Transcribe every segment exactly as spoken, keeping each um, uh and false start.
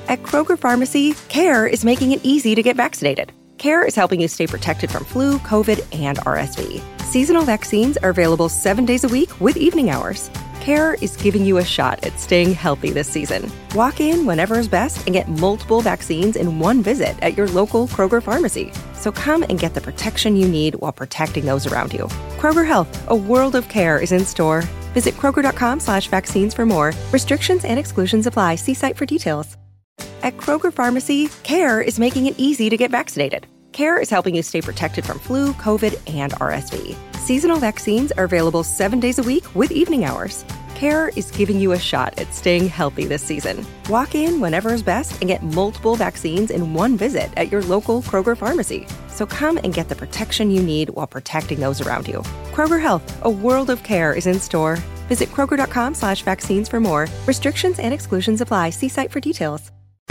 At Kroger Pharmacy, CARE is making it easy to get vaccinated. CARE is helping you stay protected from flu, COVID, and R S V. Seasonal vaccines are available seven days a week with evening hours. CARE is giving you a shot at staying healthy this season. Walk in whenever is best and get multiple vaccines in one visit at your local Kroger Pharmacy. So come and get the protection you need while protecting those around you. Kroger Health, a world of care is in store. Visit Kroger.com slash vaccines for more. Restrictions and exclusions apply. See site for details. At Kroger Pharmacy, CARE is making it easy to get vaccinated. CARE is helping you stay protected from flu, COVID, and R S V. Seasonal vaccines are available seven days a week with evening hours. CARE is giving you a shot at staying healthy this season. Walk in whenever is best and get multiple vaccines in one visit at your local Kroger Pharmacy. So come and get the protection you need while protecting those around you. Kroger Health, a world of care is in store. Visit Kroger.com slash vaccines for more. Restrictions and exclusions apply. See site for details.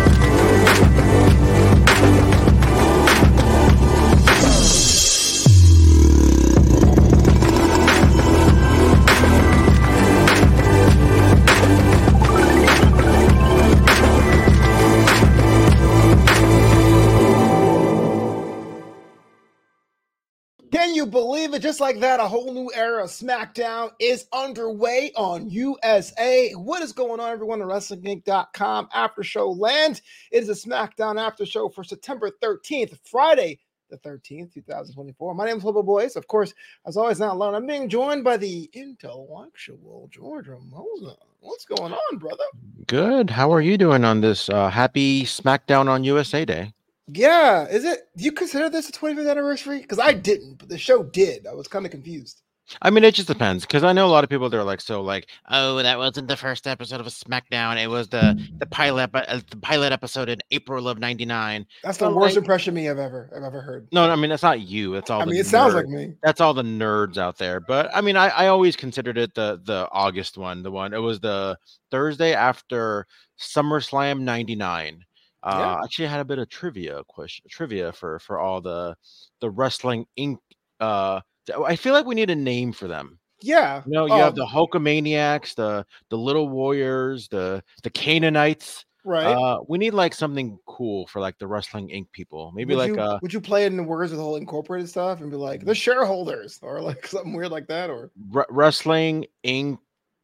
Can you believe it? Just like that, a whole new era of SmackDown is underway on U S A. What is going on, everyone, at Wrestling Inc dot com After Show Land? It is a SmackDown After Show for September thirteenth, Friday the thirteenth, twenty twenty-four. My name is Lobo Boys. Of course, as always, not alone. I'm being joined by the intellectual George Ramosa. What's going on, brother? Good. How are you doing on this uh, happy SmackDown on U S A Day? Yeah, is it? Do you consider this a twenty-fifth anniversary? Because I didn't, but the show did. I was kind of confused. I mean, it just depends, because I know a lot of people that are like, so like, oh, that wasn't the first episode of a SmackDown. It was the the pilot, uh, the pilot episode in April of ninety-nine. That's the but worst like, impression me I've ever I've ever heard. No, I mean, that's not you. It's all. I the mean, it nerd, sounds like me. That's all the nerds out there. But I mean, I, I always considered it the the August one, the one. It was the Thursday after SummerSlam ninety-nine. Uh, Yeah. Actually, I had a bit of trivia question, trivia for for all the the Wrestling Inc. Uh, I feel like we need a name for them. Yeah. You know, you um, have the Hulkamaniacs, the the Little Warriors, the the Canaanites. right. Uh, we need like something cool for like the Wrestling Inc people. Maybe would like you, uh, would you play it in the words of the whole incorporated stuff and be like the shareholders or like something weird like that? Or Re- Wrestling Inc.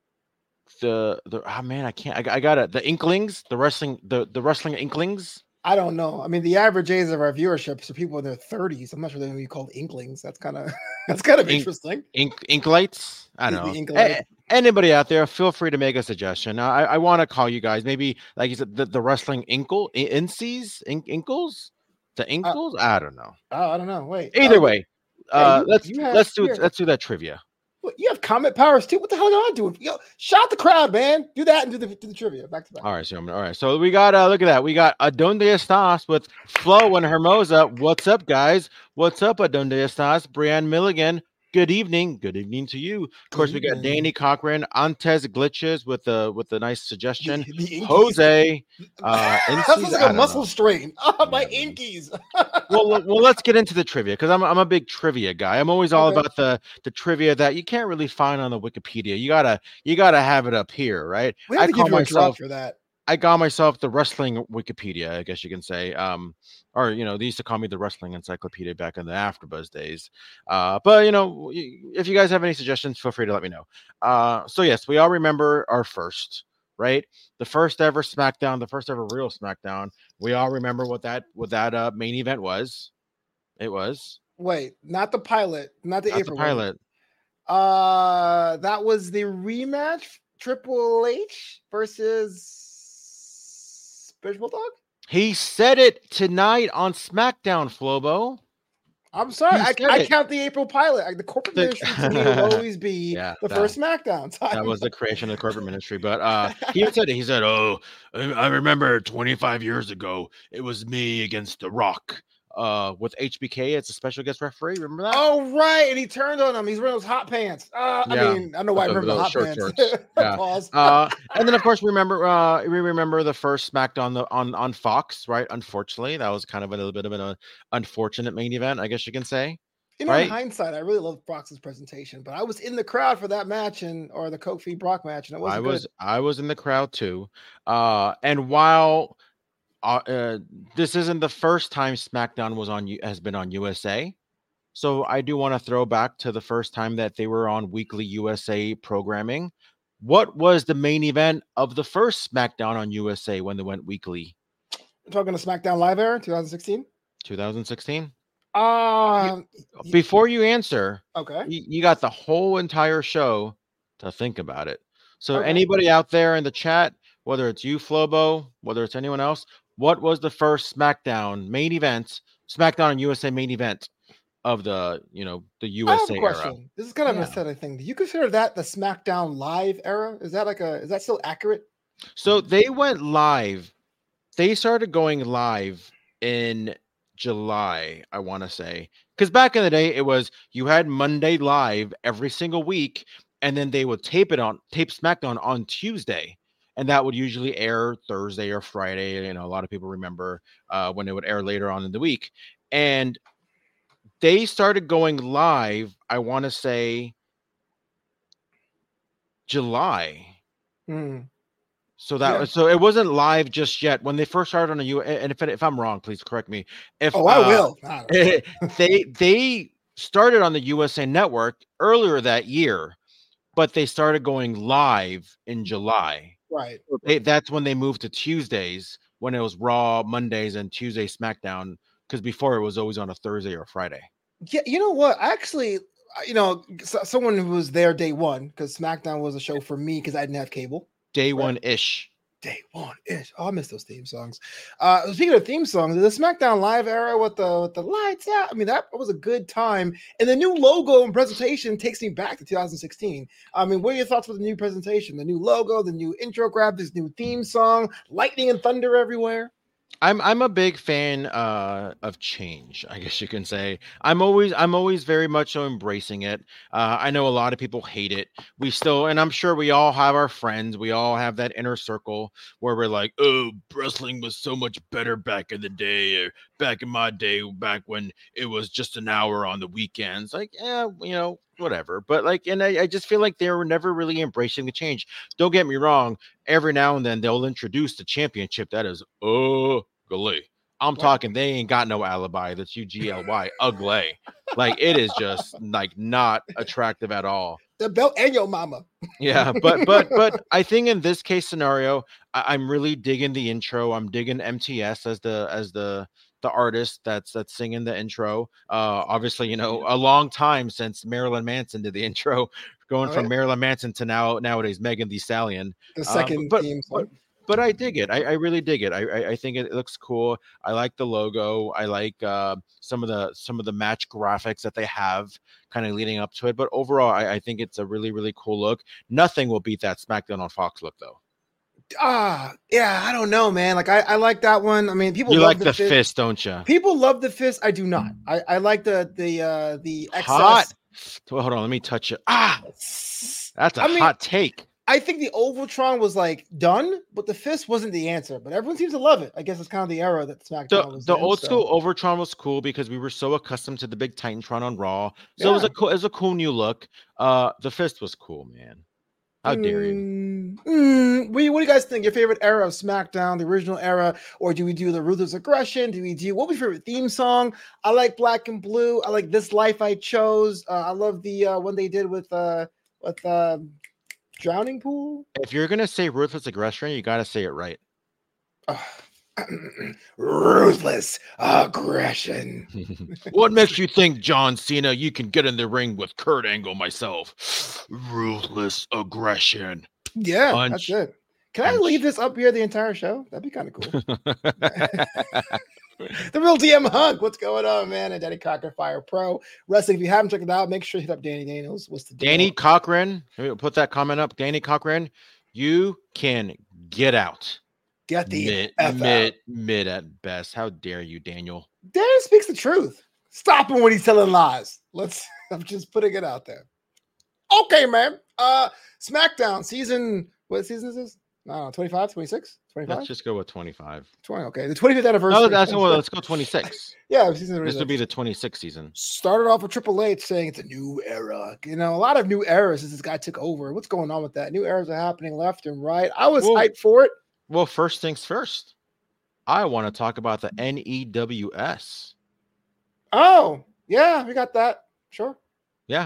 The the oh man, I can't. I, I got it. The Inklings, the wrestling, the the Wrestling Inklings. I don't know. I mean, the average age of our viewership are people in their thirties. I'm not sure they're going to be called inklings. That's kind of that's kind of Ink- interesting. Ink Inklights. I The don't know. Inklite. A- anybody out there, feel free to make a suggestion. I I want to call you guys. Maybe like you said, the, the Wrestling Inkle Incies Ink Inkles, the Inkles. I don't know. Oh, I don't know. Wait. Either Oh, way, hey, uh, you- let's you have- let's do here. let's do that trivia. What, you have comment powers too. What the hell am I doing? Yo, shout the crowd, man. Do that and do the, do the trivia back to back. All right, so all right, so we got uh, look at that. We got Adonde Estas with Flo and Hermosa. What's up, guys? What's up, Adonde Estas? Brianne Milligan. Good evening. Good evening to you. Of course, we got evening. Danny Cochran, Antes Glitches with the with the nice suggestion. The- the Inkies. Jose, uh, That Incies, sounds I like a don't muscle know. strain. Oh, my Yeah. inkies. well, well, well, let's get into the trivia because I'm I'm a big trivia guy. I'm always all Okay. about the the trivia that you can't really find on the Wikipedia. You gotta you gotta have it up here, right? We have I to call give you a drop myself for that. I call myself the wrestling Wikipedia, I guess you can say. Um, or you know, they used to call me the wrestling encyclopedia back in the AfterBuzz days. Uh, but you know, y- if you guys have any suggestions, feel free to let me know. Uh, so yes, we all remember our first, right? The first ever SmackDown, the first ever real SmackDown. We all remember what that what that uh, main event was. It was Wait, not the pilot, not the not the April one. pilot. Uh, that was the rematch, Triple H versus British Bulldog. He said it tonight on SmackDown, Flobo. I'm sorry, He I, said I it. count the April pilot. Like, the corporate The- ministry to me will always be Yeah, the that- first SmackDown. That was the creation of the corporate ministry. But uh, he even said it. He said, "Oh, I I remember twenty-five years ago, it was me against The Rock uh, with H B K as a special guest referee. Remember that? Oh, right. And he turned on him. He's wearing those hot pants. Uh, Yeah. I mean, I don't know why I With the- remember the those hot short pants. shorts. Yeah. Pause. Uh, and then, of course, we remember uh, we remember the first SmackDown the, on on Fox, right? Unfortunately, that was kind of a little bit of an uh, unfortunate main event, I guess you can say. You know, in right? hindsight, I really love Brock's presentation, but I was in the crowd for that match and or the Kofi Brock match, and it wasn't I was good. I was in the crowd too. Uh, and while uh, uh, this isn't the first time SmackDown was on U- has been on U S A. So I do want to throw back to the first time that they were on weekly U S A programming. What was the main event of the first SmackDown on U S A when they went weekly? We're talking to SmackDown Live era, twenty sixteen. twenty sixteen. Uh, Before you answer, okay, you, you got the whole entire show to think about it. So okay. anybody out there in the chat, whether it's you, Flobo, whether it's anyone else, what was the first SmackDown main event, SmackDown and U S A main event of the, you know, the U S A I have a era? question. This is kind of Yeah. a aesthetic thing. Do you consider that the SmackDown Live era? Is that like a? Is that still accurate? So they went live. They started going live in July, I want to say. Because back in the day, it was you had Monday live every single week, and then they would tape it on tape SmackDown on Tuesday. And that would usually air Thursday or Friday. You know, a lot of people remember uh, when it would air later on in the week. And they started going live, I want to say July. Hmm. So that Yeah. was so it wasn't live just yet when they first started on a U. And if if I'm wrong, please correct me. If Oh, I uh, will. I don't know. they they started on the U S A Network earlier that year, but they started going live in July. Right. They, that's when they moved to Tuesdays, when it was Raw Mondays and Tuesday SmackDown. Because before it was always on a Thursday or Friday. Yeah, you know what? Actually, you know, so, someone who was there day one, because SmackDown was a show for me because I didn't have cable. Day Right. one ish. Day one ish. Oh, I miss those theme songs. Uh, speaking of theme songs, the SmackDown Live era with the with the lights out. I mean, that was a good time. And the new logo and presentation takes me back to two thousand sixteen. I mean, what are your thoughts with the new presentation? The new logo, the new intro grab, this new theme song, lightning and thunder everywhere. I'm I'm a big fan uh, of change, I guess you can say. I'm always I'm always very much so embracing it. Uh, I know a lot of people hate it. We still, and I'm sure we all have our friends. We all have that inner circle where we're like, "Oh, wrestling was so much better back in the day, or back in my day, back when it was just an hour on the weekends." Like, yeah, you know, whatever. But like, and I, I just feel like they were never really embracing the change. Don't get me wrong. Every now and then they'll introduce the championship that is ugly. I'm talking they ain't got no alibi. That's U G L Y, ugly. Like it is just like not attractive at all. The belt and your mama. Yeah, but but but I think in this case scenario, I, I'm really digging the intro. I'm digging M T S as the as the the artist that's that's singing the intro. Uh, obviously, you know, a long time since Marilyn Manson did the intro, going Oh, from yeah. Marilyn Manson to now nowadays Megan Thee Stallion. The Uh, second but, theme but song. but I dig it. I, I really dig it. I, I I think it looks cool. I like the logo. I like uh, some of the some of the match graphics that they have kind of leading up to it. But overall, I, I think it's a really really cool look. Nothing will beat that SmackDown on Fox look though. Ah, yeah, I don't know, man. Like I, I like that one. I mean, people You love like the, the fist. fist, don't you? People love the fist. I do not. I, I like the the uh the excess. Hot. Well, hold on, let me touch it. Ah, that's a I mean, hot take. I think the Ovaltron was like done, but the fist wasn't the answer. But everyone seems to love it. I guess it's kind of the era that SmackDown The, was the in, old so. school Overtron was cool because we were so accustomed to the big Titantron on Raw. So it was Yeah. a cool, it was a cool new look. Uh, the fist was cool, man. How dare you? Mm, mm, what, do you? What do you guys think? Your favorite era of SmackDown, the original era, or do we do the Ruthless Aggression? Do we do what was your favorite theme song? I like Black and Blue. I like This Life I Chose. Uh, I love the uh, one they did with uh with uh, Drowning Pool. If you're gonna say ruthless aggression, you gotta say it right. Uh, Ruthless Aggression. What makes you think, John Cena, you can get in the ring with Kurt Angle myself? Ruthless aggression. Yeah, Punch. that's it. Can I Punch. leave this up here the entire show? That'd be kind of cool. The real D M Hunk. What's going on, man? And Danny Cochran, Fire Pro Wrestling. If you haven't checked it out, make sure you hit up Danny Daniels. What's the deal? Danny Cochran, put that comment up. Danny Cochran, you can get out. Get the mid, F mid, out. mid at best. How dare you, Daniel? Danny speaks the truth. Stop him when he's telling lies. Let's. I'm just putting it out there. Okay, man. Uh, SmackDown season. What season is this? No, twenty-five, twenty-six, twenty-five, Let's just go with twenty-five. twenty. Okay, the twenty-fifth anniversary. No, that's well, let's go twenty-six. Yeah, season This twenty-six. would be the twenty-sixth season. Started off with Triple H saying it's a new era. You know, a lot of new eras since this guy took over. What's going on with that? New eras are happening left and right. I was Well, hyped for it. Well, first things first. I want to talk about the N E W S. Oh, yeah, we got that. Sure. Yeah.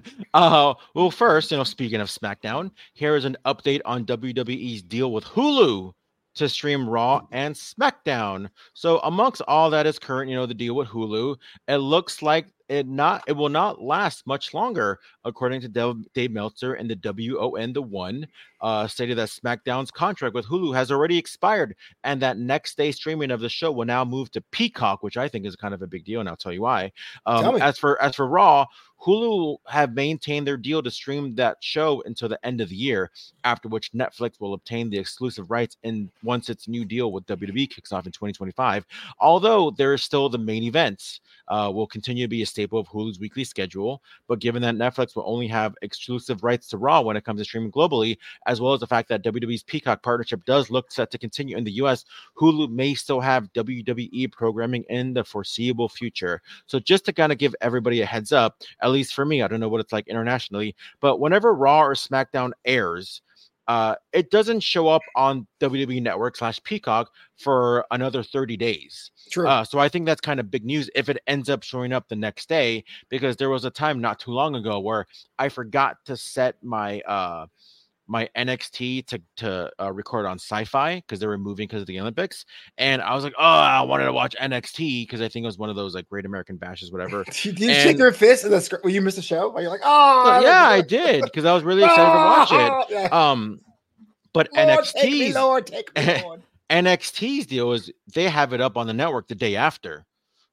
uh, well, first, you know, speaking of SmackDown, here is an update on W W E's deal with Hulu to stream Raw and SmackDown. So, amongst all that is current, you know, the deal with Hulu, it looks like it not it will not last much longer, according to Dave, Dave Meltzer and the W O N The One, uh, stated that SmackDown's contract with Hulu has already expired, and that next day streaming of the show will now move to Peacock, which I think is kind of a big deal, and I'll tell you why. Um, Tell me. as for as for Raw, Hulu have maintained their deal to stream that show until the end of the year, after which Netflix will obtain the exclusive rights in once its new deal with W W E kicks off in twenty twenty-five. Although there is still the main events, uh, will continue to be a staple of Hulu's weekly schedule. But given that Netflix will only have exclusive rights to Raw when it comes to streaming globally, as well as the fact that W W E's Peacock partnership does look set to continue in the U S, Hulu may still have W W E programming in the foreseeable future. So just to kind of give everybody a heads up, at least for me, I don't know what it's like internationally, but whenever Raw or SmackDown airs, uh, it doesn't show up on W W E Network slash Peacock for another thirty days. True. Uh, so I think that's kind of big news if it ends up showing up the next day, because there was a time not too long ago where I forgot to set my uh, my N X T to to uh, record on Sci-Fi because they were moving because of the Olympics, and I was like, oh, I wanted to watch N X T because I think it was one of those like Great American Bashes, whatever. Did you and, shake your fist in the script when you missed the show? Are you like, oh, yeah, I did because I was really excited to watch it. Yeah. Um, but Lord, N X T's take me, Lord, take me, Lord. N X T's deal is they have it up on the network the day after.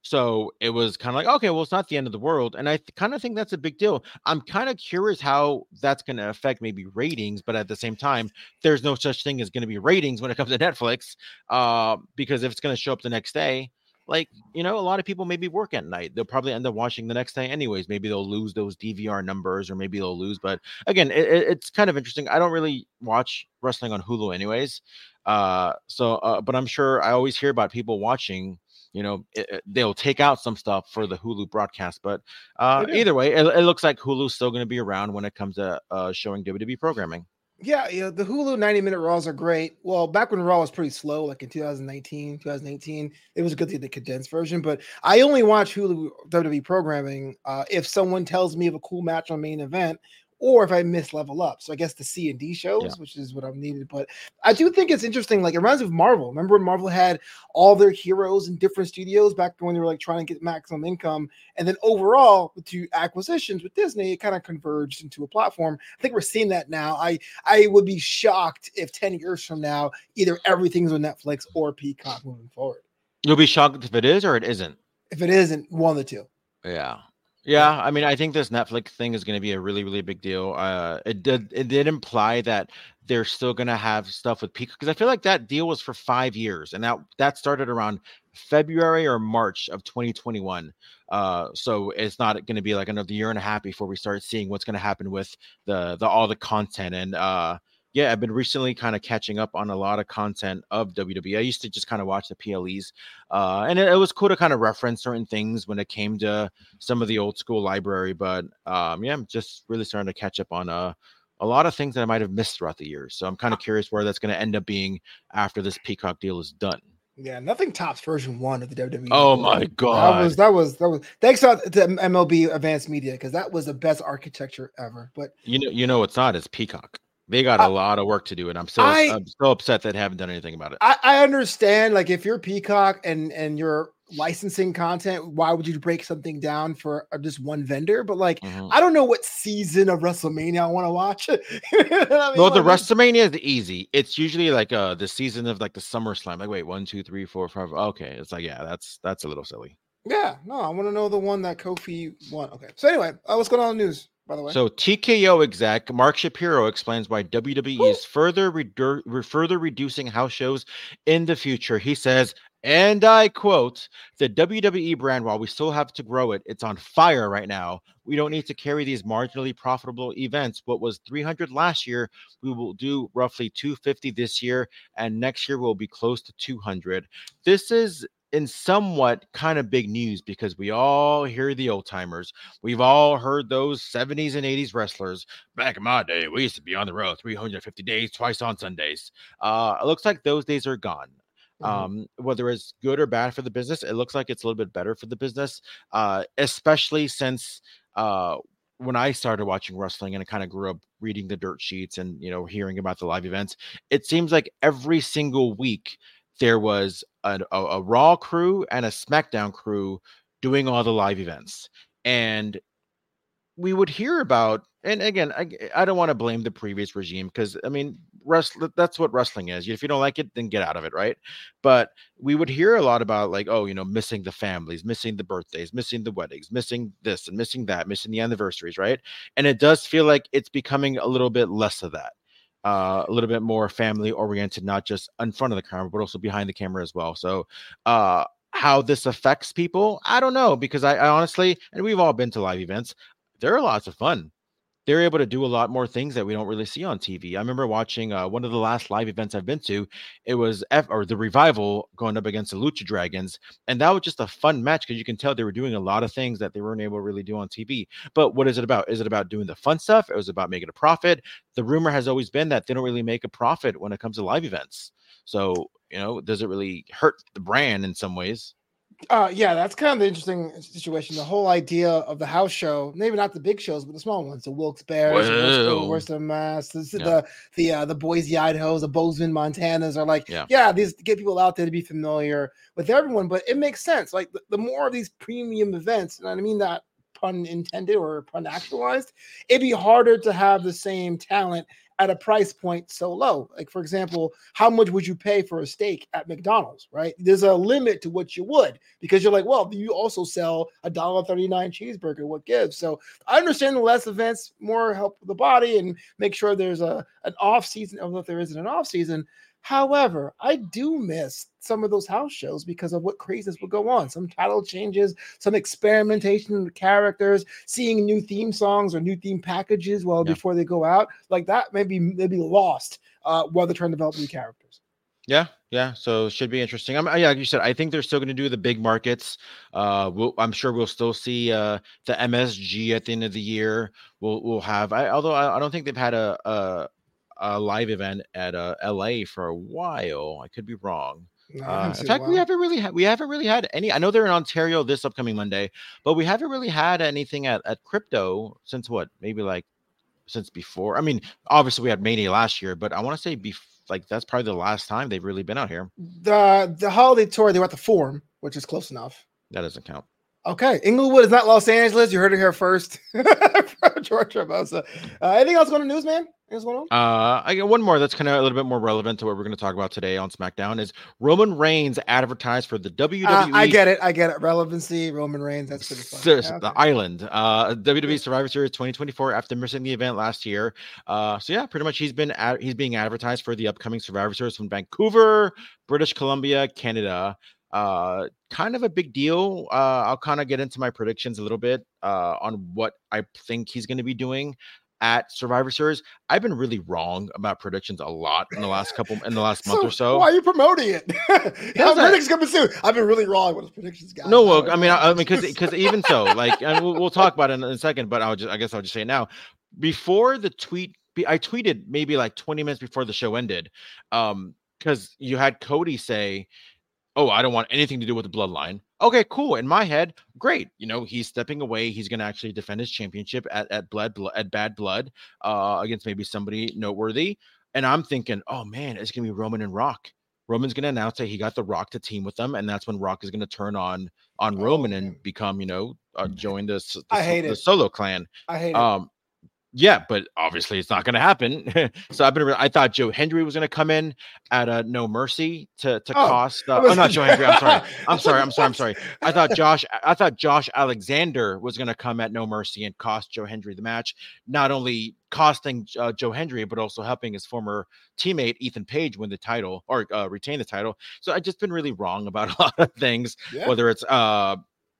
So it was kind of like, okay, well, it's not the end of the world. And I th- kind of think that's a big deal. I'm kind of curious how that's going to affect maybe ratings, but at the same time, there's no such thing as going to be ratings when it comes to Netflix, uh, because if it's going to show up the next day, like, you know, a lot of people maybe work at night. They'll probably end up watching the next day anyways. Maybe they'll lose those D V R numbers, or maybe they'll lose. But again, it, it's kind of interesting. I don't really watch wrestling on Hulu anyways. Uh, so, uh, but I'm sure I always hear about people watching. You know, it, it, they'll take out some stuff for the Hulu broadcast, but uh, either way, it, it looks like Hulu's still going to be around when it comes to uh, showing W W E programming. Yeah, yeah, the Hulu ninety minute Raws are great. Well, back when Raw was pretty slow, like in two thousand nineteen, two thousand eighteen, it was good to get the condensed version. But I only watch Hulu W W E programming uh, if someone tells me of a cool match on main event, or if I miss Level Up. So I guess the C and D shows, yeah. which is what I'm needed. But I do think it's interesting. Like, it reminds me of Marvel. Remember when Marvel had all their heroes in different studios back when they were like trying to get maximum income? And then overall, with two acquisitions with Disney, it kind of converged into a platform. I think we're seeing that now. I, I would be shocked if ten years from now, either everything's on Netflix or Peacock moving forward. You'll be shocked if it is or it isn't. If it isn't, one of the two. Yeah. Yeah, I mean, I think this Netflix thing is going to be a really, really big deal. Uh, it did, it did imply that they're still going to have stuff with Peacock, because I feel like that deal was for five years, and that that started around February or March of twenty twenty-one. Uh, so it's not going to be like another year and a half before we start seeing what's going to happen with the the all the content. And uh, yeah, I've been recently kind of catching up on a lot of content of W W E. I used to just kind of watch the P L Es, uh, and it, it was cool to kind of reference certain things when it came to some of the old school library. But um, yeah, I'm just really starting to catch up on uh, a lot of things that I might have missed throughout the years. So I'm kind of curious where that's going to end up being after this Peacock deal is done. Yeah, nothing tops version one of the W W E. Oh my god, that was that was that was. Thanks to M L B Advanced Media, because that was the best architecture ever. But you know, you know, it's not. It's Peacock. They got a uh, lot of work to do, and I'm so I, I'm so upset that they haven't done anything about it. I, I understand, like, if you're Peacock and and you're licensing content, why would you break something down for just one vendor? But like, mm-hmm. I don't know what season of WrestleMania I want to watch. You know what I mean? Well, the like, WrestleMania is easy. It's usually like uh the season of like the SummerSlam. Like, wait, one, two, three, four, five. Okay, it's like, yeah, that's that's a little silly. Yeah, no, I want to know the one that Kofi won. Okay, so anyway, uh, what's going on in the news? By the way. So T K O exec Mark Shapiro explains why W W E Ooh. is further redu- further reducing house shows in the future. He says, and I quote, "The W W E brand, while we still have to grow it, it's on fire right now. We don't need to carry these marginally profitable events. What was three hundred last year, we will do roughly two hundred fifty this year, and next year we'll be close to two hundred. This is in somewhat kind of big news because we all hear the old timers. We've all heard those seventies and eighties wrestlers. Back in my day, we used to be on the road three hundred fifty days, twice on Sundays. Uh, it looks like those days are gone. Um, whether it's good or bad for the business, it looks like it's a little bit better for the business, uh, especially since uh, when I started watching wrestling and I kind of grew up reading the dirt sheets and, you know, hearing about the live events. It seems like every single week there was a, a, a Raw crew and a SmackDown crew doing all the live events. And we would hear about, and again, I, I don't want to blame the previous regime because I mean, wrestling, that's what wrestling is. If you don't like it, then get out of it, right? But we would hear a lot about like, oh, you know, missing the families, missing the birthdays, missing the weddings, missing this and missing that, missing the anniversaries, right? And it does feel like it's becoming a little bit less of that. Uh, a little bit more family oriented, not just in front of the camera, but also behind the camera as well. So, uh, how this affects people, I don't know, because I, I honestly, and we've all been to live events, they're lots of fun. They're able to do a lot more things that we don't really see on T V. I remember watching uh, one of the last live events I've been to. It was F or the Revival going up against the Lucha Dragons, and that was just a fun match because you can tell they were doing a lot of things that they weren't able to really do on T V. But what is it about? Is it about doing the fun stuff? It was about making a profit. The rumor has always been that they don't really make a profit when it comes to live events. So, you know, does it really hurt the brand in some ways? Uh, yeah, that's kind of the interesting situation. The whole idea of the house show, maybe not the big shows, but the small ones, the Wilkes Barres, the Worcester, Mass, the the yeah. the, uh, the Boise, Idaho's, the Bozeman, Montanas are like, yeah. yeah, these get people out there to be familiar with everyone. But it makes sense. Like the, the more of these premium events, and I mean that pun intended or pun actualized, it'd be harder to have the same talent at a price point so low. Like, for example, how much would you pay for a steak at McDonald's, right? There's a limit to what you would, because you're like, well, you also sell a one dollar and thirty-nine cent cheeseburger. What gives? So I understand the less events, more help the body and make sure there's a an off season, although there isn't an off season. However, I do miss some of those house shows because of what craziness would go on. Some title changes, some experimentation with characters, seeing new theme songs or new theme packages well yeah. before they go out. Like that maybe maybe lost uh, while they're trying to develop new characters. Yeah, yeah. So it should be interesting. I'm, yeah, like you said, I think they're still going to do the big markets. Uh, we'll, I'm sure we'll still see uh, the M S G at the end of the year. We'll we'll have. I, although I, I don't think they've had a. a a live event at uh, L A for a while. I could be wrong. No, uh, in fact, we haven't really had we haven't really had any. I know they're in Ontario this upcoming Monday, but we haven't really had anything at, at Crypto since what? Maybe like since before. I mean, obviously we had Mania last year, but I want to say be like that's probably the last time they've really been out here. The the holiday tour, they were at the Forum, which is close enough. That doesn't count. Okay, Inglewood is not Los Angeles. You heard it here first. George Barbosa. Uh, anything else going on news, man? Anything going on? Uh, I got one more that's kind of a little bit more relevant to what we're going to talk about today on SmackDown. Is Roman Reigns advertised for the W W E? Uh, I get it. I get it. Relevancy. Roman Reigns. That's pretty fun. So, yeah, the okay. Island. Uh, W W E Survivor Series twenty twenty-four after missing the event last year. Uh, so yeah, pretty much he's been ad- he's being advertised for the upcoming Survivor Series from Vancouver, British Columbia, Canada. Uh, kind of a big deal. Uh, I'll kind of get into my predictions a little bit uh, on what I think he's going to be doing at Survivor Series. I've been really wrong about predictions a lot in the last couple in the last so, month or so. Why are you promoting it? How predictions coming soon? I've been really wrong with his predictions, guys. No, well, I mean, I, I mean, because because even so, like, and we'll, we'll talk about it in a second. But I'll just, I guess I'll just say it now. Before the tweet, I tweeted maybe like twenty minutes before the show ended, um, because you had Cody say, oh, I don't want anything to do with the bloodline. Okay, cool. In my head, great. You know, he's stepping away. He's going to actually defend his championship at, at blood, at Bad Blood uh, against maybe somebody noteworthy. And I'm thinking, oh man, it's going to be Roman and Rock. Roman's going to announce that he got The Rock to team with them. And that's when Rock is going to turn on, on oh, Roman man. and become, you know, uh, join the, the, I hate the it. Solo clan. I hate um, it. Yeah, but obviously it's not going to happen. So I've been. I thought Joe Hendry was going to come in at a No Mercy to to oh, cost. Uh, oh, not Joe Hendry. I'm sorry. I'm sorry. I'm sorry. I'm sorry. I thought Josh. I thought Josh Alexander was going to come at No Mercy and cost Joe Hendry the match. Not only costing uh, Joe Hendry, but also helping his former teammate Ethan Page win the title or uh, retain the title. So I've just been really wrong about a lot of things. Yeah. Whether it's uh,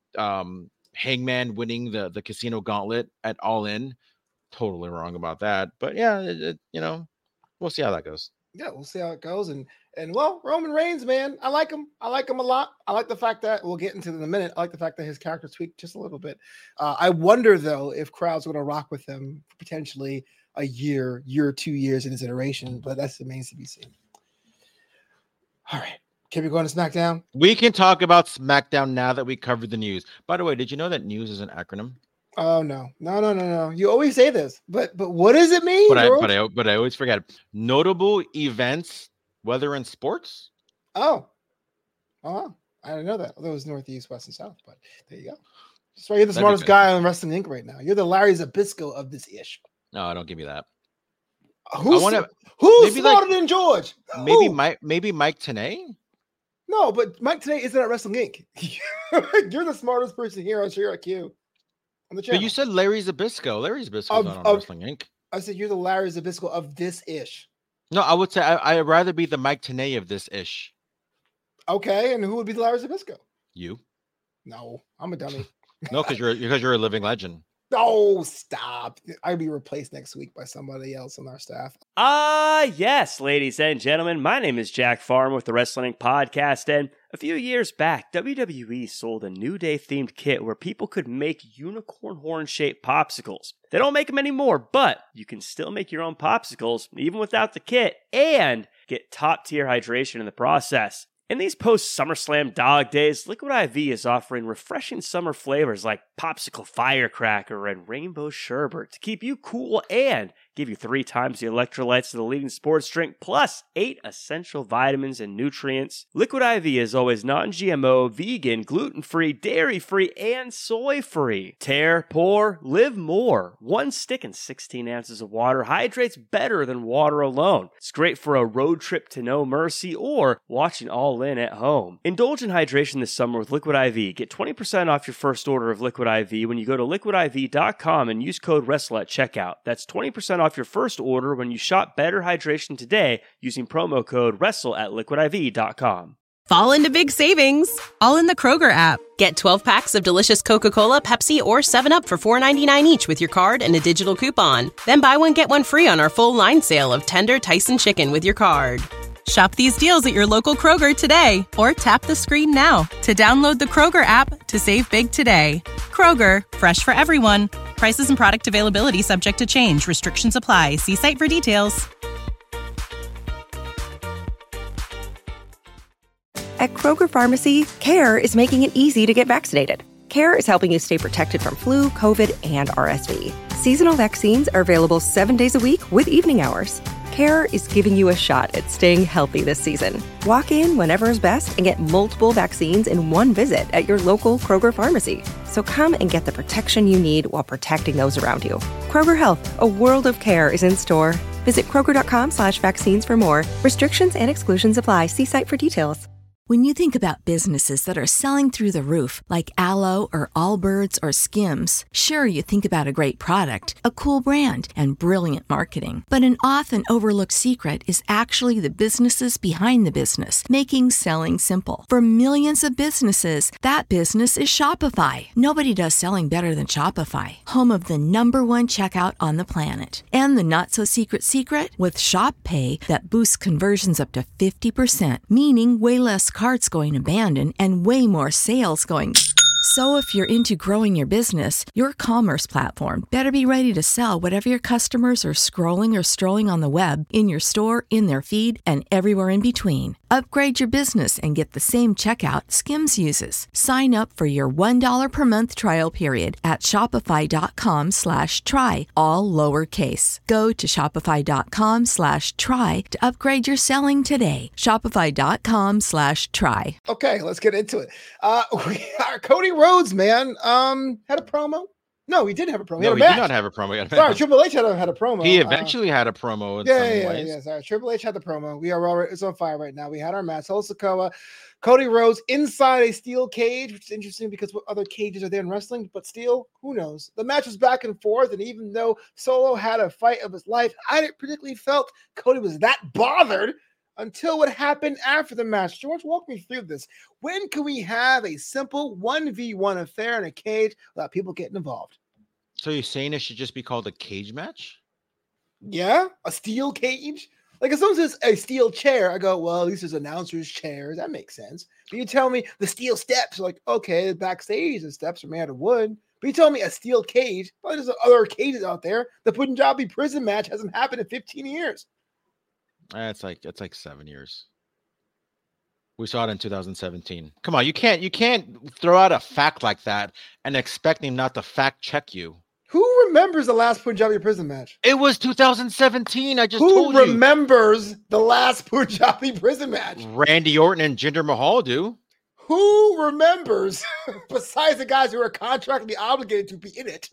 um, Hangman winning the the Casino Gauntlet at All In. Totally wrong about that, but yeah, it, it, you know, we'll see how that goes. Yeah, we'll see how it goes. And and well, Roman Reigns, man, I like him. I like him a lot. I like the fact that we'll get into it in a minute. I like the fact that his character tweaked just a little bit. Uh, I wonder though if crowds are going to rock with him for potentially a year, year or two years in his iteration, but that remains to be seen. All right. Can we go on to SmackDown? We can talk about SmackDown now that we covered the news. By the way, did you know that news is an acronym? Oh no, no, no, no, no! You always say this, but but what does it mean? But I but I but I always forget. Notable events, whether in sports. Oh, oh, I didn't know that. Although it was Northeast, West, and South. But there you go. That's why you're the That'd smartest guy on Wrestling Incorporated right now. You're the Larry Zbyszko of this ish. No, don't give me that. Who's wanna, who's smarter like, than George? Maybe Who? Mike. Maybe Mike Tenay. No, but Mike Tenay isn't at Wrestling Incorporated. You're the smartest person here on Share Q. On the channel. But you said Larry Zbyszko. Larry Zbyszko is not on of, Wrestling Incorporated. I said you're the Larry Zbyszko of this ish. No, I would say I, I'd rather be the Mike Tenay of this ish. Okay, and who would be the Larry Zbyszko? You. No, I'm a dummy. No, because you're because you're a living legend. Oh, stop. I'll be replaced next week by somebody else on our staff. Ah, yes, ladies and gentlemen. My name is Jack Farmer with the Wrestling Podcast, and a few years back, W W E sold a New Day-themed kit where people could make unicorn horn-shaped popsicles. They don't make them anymore, but you can still make your own popsicles, even without the kit, and get top-tier hydration in the process. In these post-SummerSlam dog days, Liquid I V is offering refreshing summer flavors like Popsicle Firecracker and Rainbow Sherbet to keep you cool and give you three times the electrolytes of the leading sports drink, plus eight essential vitamins and nutrients. Liquid I V is always non-G M O, vegan, gluten-free, dairy-free, and soy-free. Tear, pour, live more. One stick and sixteen ounces of water hydrates better than water alone. It's great for a road trip to No Mercy or watching All In at home. Indulge in hydration this summer with Liquid I V. Get twenty percent off your first order of Liquid I V when you go to liquid I V dot com and use code WRESTLE at checkout. That's twenty percent off your first order when you shop Better Hydration today using promo code WRESTLE at liquid I V dot com. Fall into big savings, all in the Kroger app. Get twelve packs of delicious Coca-Cola, Pepsi, or seven up for four ninety-nine each with your card and a digital coupon. Then buy one, get one free on our full line sale of tender Tyson chicken with your card. Shop these deals at your local Kroger today, or tap the screen now to download the Kroger app to save big today. Kroger, fresh for everyone. Prices and product availability subject to change. Restrictions apply. See site for details. At Kroger Pharmacy, CARE is making it easy to get vaccinated. CARE is helping you stay protected from flu, COVID, and R S V. Seasonal vaccines are available seven days a week with evening hours. CARE is giving you a shot at staying healthy this season. Walk in whenever is best and get multiple vaccines in one visit at your local Kroger pharmacy. So come and get the protection you need while protecting those around you. Kroger Health, a world of care is in store. Visit Kroger.com slash vaccines for more. Restrictions and exclusions apply. See site for details. When you think about businesses that are selling through the roof, like Aloe or Allbirds or Skims, sure, you think about a great product, a cool brand, and brilliant marketing. But an often overlooked secret is actually the businesses behind the business, making selling simple. For millions of businesses, that business is Shopify. Nobody does selling better than Shopify, home of the number one checkout on the planet. And the not-so-secret secret? With Shop Pay that boosts conversions up to fifty percent, meaning way less carts going abandoned and way more sales going. So if you're into growing your business, your commerce platform better be ready to sell whatever your customers are scrolling or strolling on the web, in your store, in their feed, and everywhere in between. Upgrade your business and get the same checkout Skims uses. Sign up for your one dollar per month trial period at shopify.com slash try, all lowercase. Go to shopify.com slash try to upgrade your selling today. Shopify.com slash try. Okay, let's get into it. Uh, we are Cody Rhodes, man, um, had a promo. No, he didn't have a promo. He no, had a he match. did not have a promo. He had a sorry, match. Triple H had a, had a promo. He eventually uh, had a promo. In yeah, some yeah, ways. yeah. Sorry, Triple H had the promo. We are already, it's on fire right now. We had our match. Solo Sikoa, Cody Rhodes inside a steel cage, which is interesting because what other cages are there in wrestling? But steel, who knows? The match was back and forth, and even though Solo had a fight of his life, I didn't particularly felt Cody was that bothered until what happened after the match. George, walk me through this. When can we have a simple one v one affair in a cage without people getting involved? So you're saying it should just be called a cage match? Yeah, a steel cage? Like if someone says a steel chair, I go, well, at least there's announcers' chairs. That makes sense. But you tell me the steel steps, like, okay, backstage, the steps are made out of wood. But you tell me a steel cage, well, there's other cages out there. The Punjabi prison match hasn't happened in fifteen years. That's like that's like seven years. We saw it in two thousand seventeen. Come on, you can't you can't throw out a fact like that and expect him not to fact check you. Who remembers the last Punjabi prison match? It was two thousand seventeen. I just Who told you. Who remembers the last Punjabi prison match? Randy Orton and Jinder Mahal do. Who remembers, besides the guys who are contractually obligated to be in it,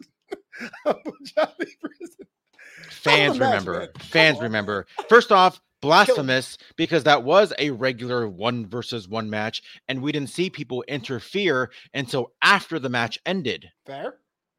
Punjabi prison? Fans remember. Fans remember. First off, blasphemous, because that was a regular one versus one match, and we didn't see people interfere until after the match ended. Fair.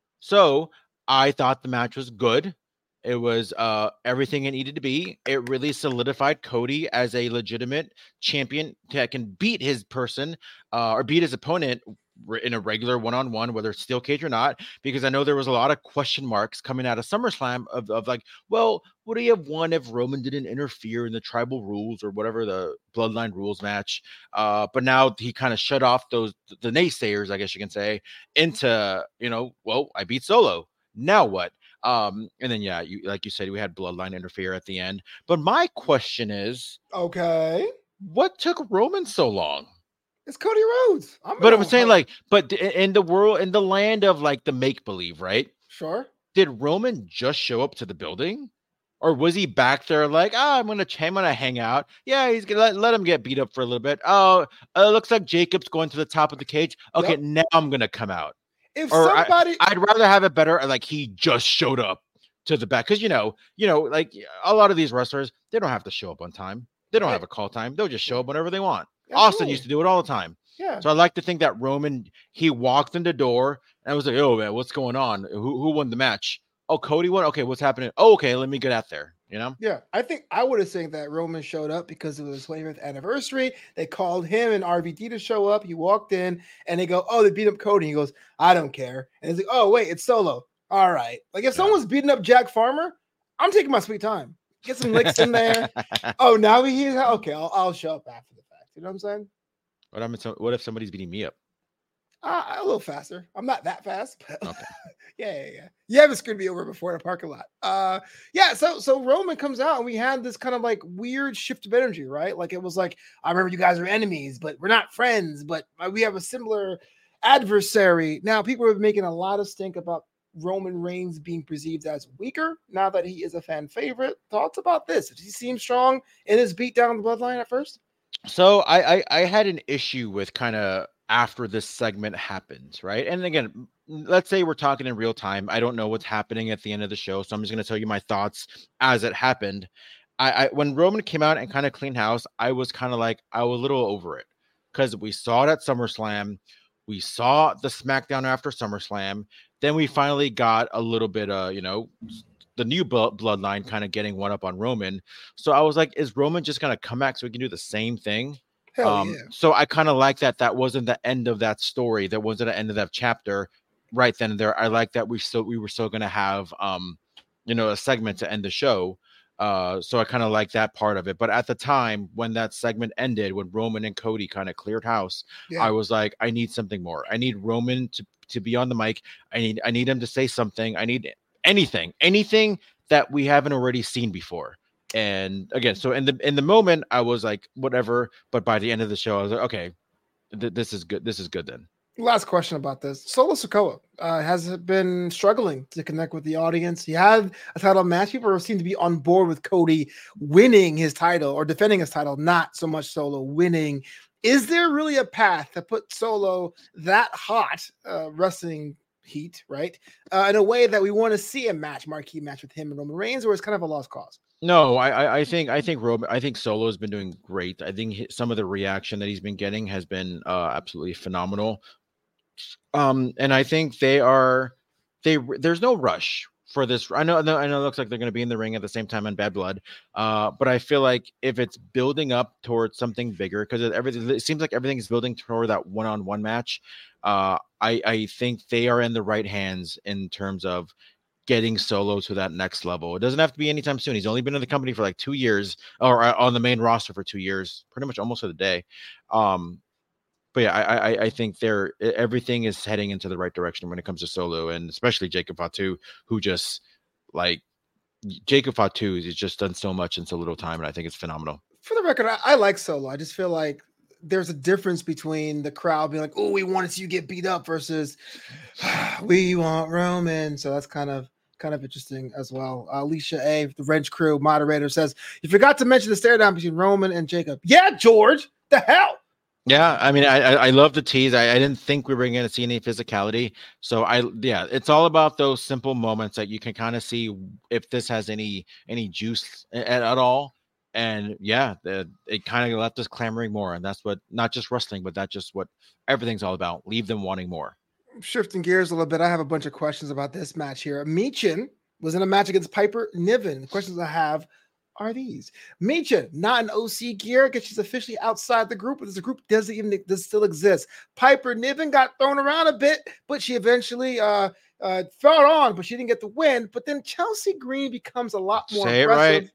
So I thought the match was good. It was uh, everything it needed to be. It really solidified Cody as a legitimate champion that can beat his person uh, or beat his opponent in a regular one-on-one, whether it's steel cage or not, because I know there was a lot of question marks coming out of SummerSlam of, of like, well, would he have won if Roman didn't interfere in the tribal rules or whatever the bloodline rules match? Uh, but now he kind of shut off those, the naysayers, I guess you can say, into, you know, well, I beat Solo. Now what? Um, and then, yeah, you, like you said, we had bloodline interfere at the end. But my question is, okay, what took Roman so long? It's Cody Rhodes. I'm but I'm saying, like, but in the world, in the land of like the make believe, right? Sure. Did Roman just show up to the building, or was he back there like, oh, I'm gonna, I'm gonna hang out? Yeah, he's gonna let, let him get beat up for a little bit. Oh, uh, looks like Jacob's going to the top of the cage. Okay, yep. Now I'm gonna come out. If or somebody, I, I'd rather have it better, like he just showed up to the back, because you know, you know, like a lot of these wrestlers, they don't have to show up on time. They don't right. have a call time. They'll just show up whenever they want. That's Austin cool. used to do it all the time. Yeah. So I like to think that Roman, he walked in the door and I was like, oh man, what's going on? Who who won the match? Oh, Cody won. Okay, what's happening? Oh, okay, let me get out there. You know? Yeah, I think I would have said that Roman showed up because it was his twentieth anniversary. They called him and R V D to show up. He walked in and they go, oh, they beat up Cody. He goes, I don't care. And he's like, oh, wait, it's Solo. All right. Like if yeah. someone's beating up Jack Farmer, I'm taking my sweet time. Get some licks in there. Oh, now he's okay. I'll, I'll show up after the fact. You know what I'm saying? What, I'm, what if somebody's beating me up? Uh, a little faster. I'm not that fast. But okay. yeah, yeah, yeah. You haven't screwed me over before in a parking lot. Uh, yeah. So, so Roman comes out and we had this kind of like weird shift of energy, right? Like it was like, I remember you guys are enemies, but we're not friends, but we have a similar adversary. Now, people are making a lot of stink about Roman Reigns being perceived as weaker now that he is a fan favorite. Thoughts about this? Did he seem strong in his beat down the bloodline at first? So I, I, I had an issue with kind of after this segment happens, right? And again, let's say we're talking in real time. I don't know what's happening at the end of the show, so I'm just going to tell you my thoughts as it happened. I, I when Roman came out and kind of cleaned house, I was kind of like, I was a little over it because we saw it at SummerSlam. We saw the SmackDown after SummerSlam. Then we finally got a little bit of, you know, the new bloodline kind of getting one up on Roman. So I was like, is Roman just going to come back so we can do the same thing? Hell um, yeah. So I kind of like that. That wasn't the end of that story. That wasn't the end of that chapter right then and there. I like that we still, we were still going to have, um, you know, a segment to end the show. Uh, so I kind of like that part of it. But at the time when that segment ended, when Roman and Cody kind of cleared house, yeah. I was like, I need something more. I need Roman to, to be on the mic. I need, I need him to say something. I need anything, anything that we haven't already seen before. And again, so in the, in the moment I was like, whatever, but by the end of the show, I was like, okay, th- this is good. This is good then. Last question about this. Solo Sikoa uh, has been struggling to connect with the audience. He had a title match. People seem to be on board with Cody winning his title or defending his title, not so much Solo winning. Is there really a path to put Solo that hot uh, wrestling heat, right, uh, in a way that we want to see a match, marquee match with him and Roman Reigns, or it's kind of a lost cause? No, I, I think I think Roman, I think Solo has been doing great. I think he, some of the reaction that he's been getting has been uh, absolutely phenomenal. Um, and I think they are they. There's no rush for this. I know, I know, I know it looks like they're going to be in the ring at the same time on Bad Blood. Uh, but I feel like if it's building up towards something bigger, because everything it seems like everything is building toward that one-on-one match. Uh, I I think they are in the right hands in terms of getting Solo to that next level. It doesn't have to be anytime soon. He's only been in the company for like two years, or on the main roster for two years, pretty much almost to the day. Um, but yeah, I, I I think they're everything is heading into the right direction when it comes to Solo, and especially Jacob Fatu, who just like Jacob Fatu has just done so much in so little time, and I think it's phenomenal. For the record, I, I like Solo. I just feel like there's a difference between the crowd being like, oh, we want to see you get beat up versus we want Roman. So that's kind of kind of interesting as well. Uh, Alicia A, the Wrench Crew moderator, says, you forgot to mention the stare down between Roman and Jacob. Yeah, George, the hell? Yeah, I mean, I I, I love the tease. I, I didn't think we were going to see any physicality. So I, yeah, it's all about those simple moments that you can kind of see if this has any any juice at, at all. And yeah, the, it kind of left us clamoring more. And that's what, not just wrestling, but that's just what everything's all about. Leave them wanting more. Shifting gears a little bit, I have a bunch of questions about this match here. Michin was in a match against Piper Niven. The questions I have are these. Michin, not an O C gear, because she's officially outside the group, but this group doesn't even does still exist. Piper Niven got thrown around a bit, but she eventually uh, uh, fought on, but she didn't get the win. But then Chelsea Green becomes a lot more Say aggressive. it right.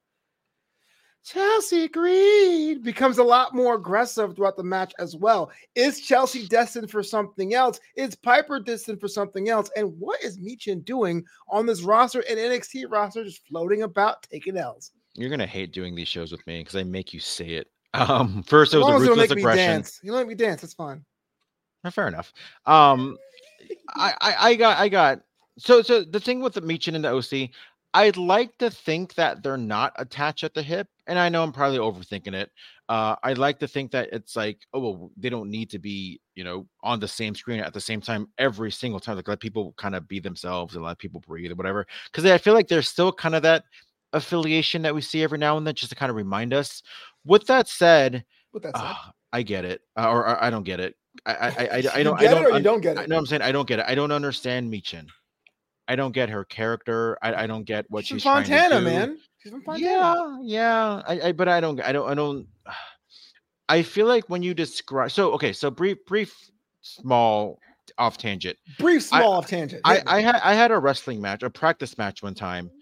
Chelsea Green becomes a lot more aggressive throughout the match as well. Is Chelsea destined for something else? Is Piper destined for something else? And what is Michin doing on this roster and N X T roster, just floating about taking L's? You're going to hate doing these shows with me because I make you say it. Um, first, it As was long a as you don't ruthless make me aggression. dance. You don't make me dance. That's fine. Uh, Fair enough. Um, I, I, I got, I got, so, so the thing with the Michin and the O C, I'd like to think that they're not attached at the hip. And I know I'm probably overthinking it. Uh, I'd like to think that it's like, oh, well, they don't need to be, you know, on the same screen at the same time every single time. Like, let people kind of be themselves and let people breathe or whatever. Because I feel like there's still kind of that affiliation that we see every now and then, just to kind of remind us. With that said, With that said, uh, I get it, uh, or, or I don't get it. I, I, I, I don't. I you don't. get I don't, it or you don't get I it? know I'm saying I don't get it. I don't understand Michin. I don't get her character. I, I don't get what She's she's from trying to Fontana, do. man. She's from Fontana. Yeah, yeah. I, I, but I don't. I don't. I don't. I feel like when you describe. So okay. So brief, brief, small off tangent. Brief, small I- off tangent. I, Hit me. I had I had a wrestling match, a practice match one time,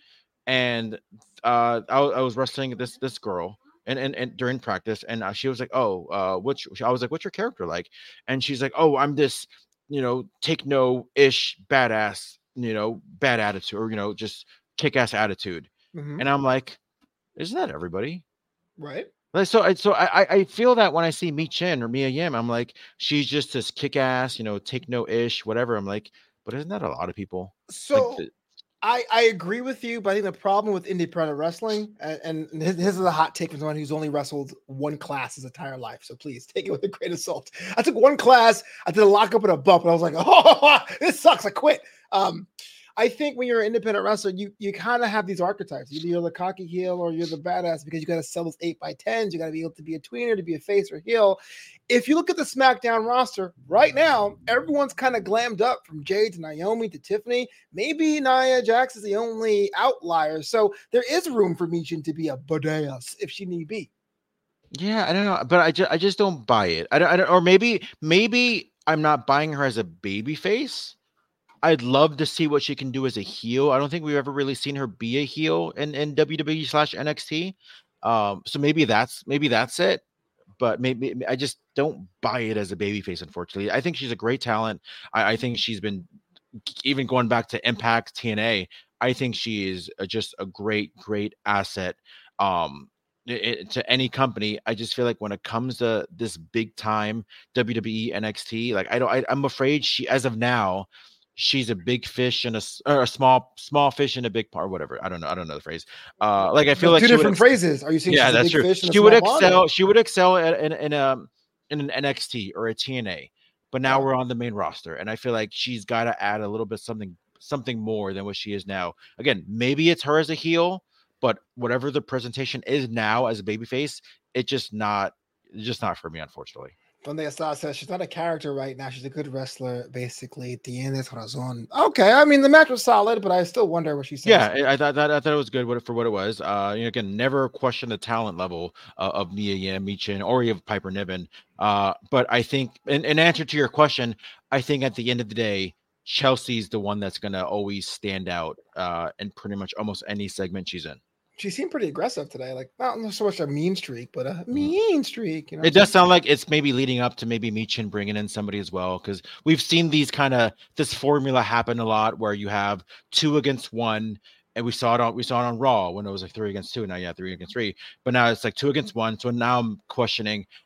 and uh, I, I was wrestling this this girl, and and, and during practice, and uh, she was like, "Oh, uh, what's?" I was like, "What's your character like?" And she's like, "Oh, I'm this, you know, take no ish badass, you know, bad attitude, or you know, just kick ass attitude." Mhm. And I'm like, "Isn't that everybody?" Right. Like, so I so I I- I feel that when I see Michin or Mia Yim, I'm like, she's just this kick ass, you know, take no ish, whatever. I'm like, but isn't that a lot of people? So Like, the- I, I agree with you, but I think the problem with independent wrestling, and, and this, this is a hot take from someone who's only wrestled one class his entire life. So please take it with a grain of salt. I took one class, I did a lockup and a bump, and I was like, oh, this sucks. I quit. Um, I think when you're an independent wrestler, you you kind of have these archetypes. Either you're the cocky heel or you're the badass, because you got to sell those eight by tens. You got to be able to be a tweener, to be a face or heel. If you look at the SmackDown roster right now, everyone's kind of glammed up, from Jade to Naomi to Tiffany. Maybe Nia Jax is the only outlier. So there is room for Michin to be a badass if she need be. yeah, I don't know, but I just I just don't buy it. I don't, I don't or maybe maybe I'm not buying her as a baby face. I'd love to see what she can do as a heel. I don't think we've ever really seen her be a heel in, in W W E slash N X T. Um, so maybe that's maybe that's it. But maybe I just don't buy it as a baby face, unfortunately. I think she's a great talent. I, I think she's been, even going back to Impact T N A, I think she is a, just a great, great asset um, it, to any company. I just feel like when it comes to this big time W W E N X T, like I don't, I, I'm afraid she, as of now, she's a big fish and a, s- or a small small fish in a big part, whatever. I don't know. I don't know the phrase. Uh, like I feel like two she would different ex- phrases. Are you saying yeah, she's a that's big true. fish in a She would small pond? excel. She would excel at, in in a in an N X T or a T N A. But now Yeah. we're on the main roster, and I feel like she's got to add a little bit something something more than what she is now. Again, maybe it's her as a heel, but whatever the presentation is now as a babyface, it's just not it's just not for me, unfortunately. Donde Está says she's not a character right now. She's a good wrestler, basically. Tienes razón. Okay, I mean the match was solid, but I still wonder what she says. Yeah, I I thought that I thought it was good what- for what it was. Uh, you know, again, never question the talent level uh, of Mia Yim, Michin, or even Piper Niven. Uh, but I think, in, in answer to your question, I think at the end of the day, Chelsea's the one that's going to always stand out uh, in pretty much almost any segment she's in. She seemed pretty aggressive today. Like not so much a mean streak, but a mean streak. You know, It does sound like it's maybe leading up to maybe Michin bringing in somebody as well, because we've seen these kind of this formula happen a lot where you have two against one, and we saw it on we saw it on Raw when it was like three against two. Now yeah, three against three, but now it's like two against one. So now I'm questioning,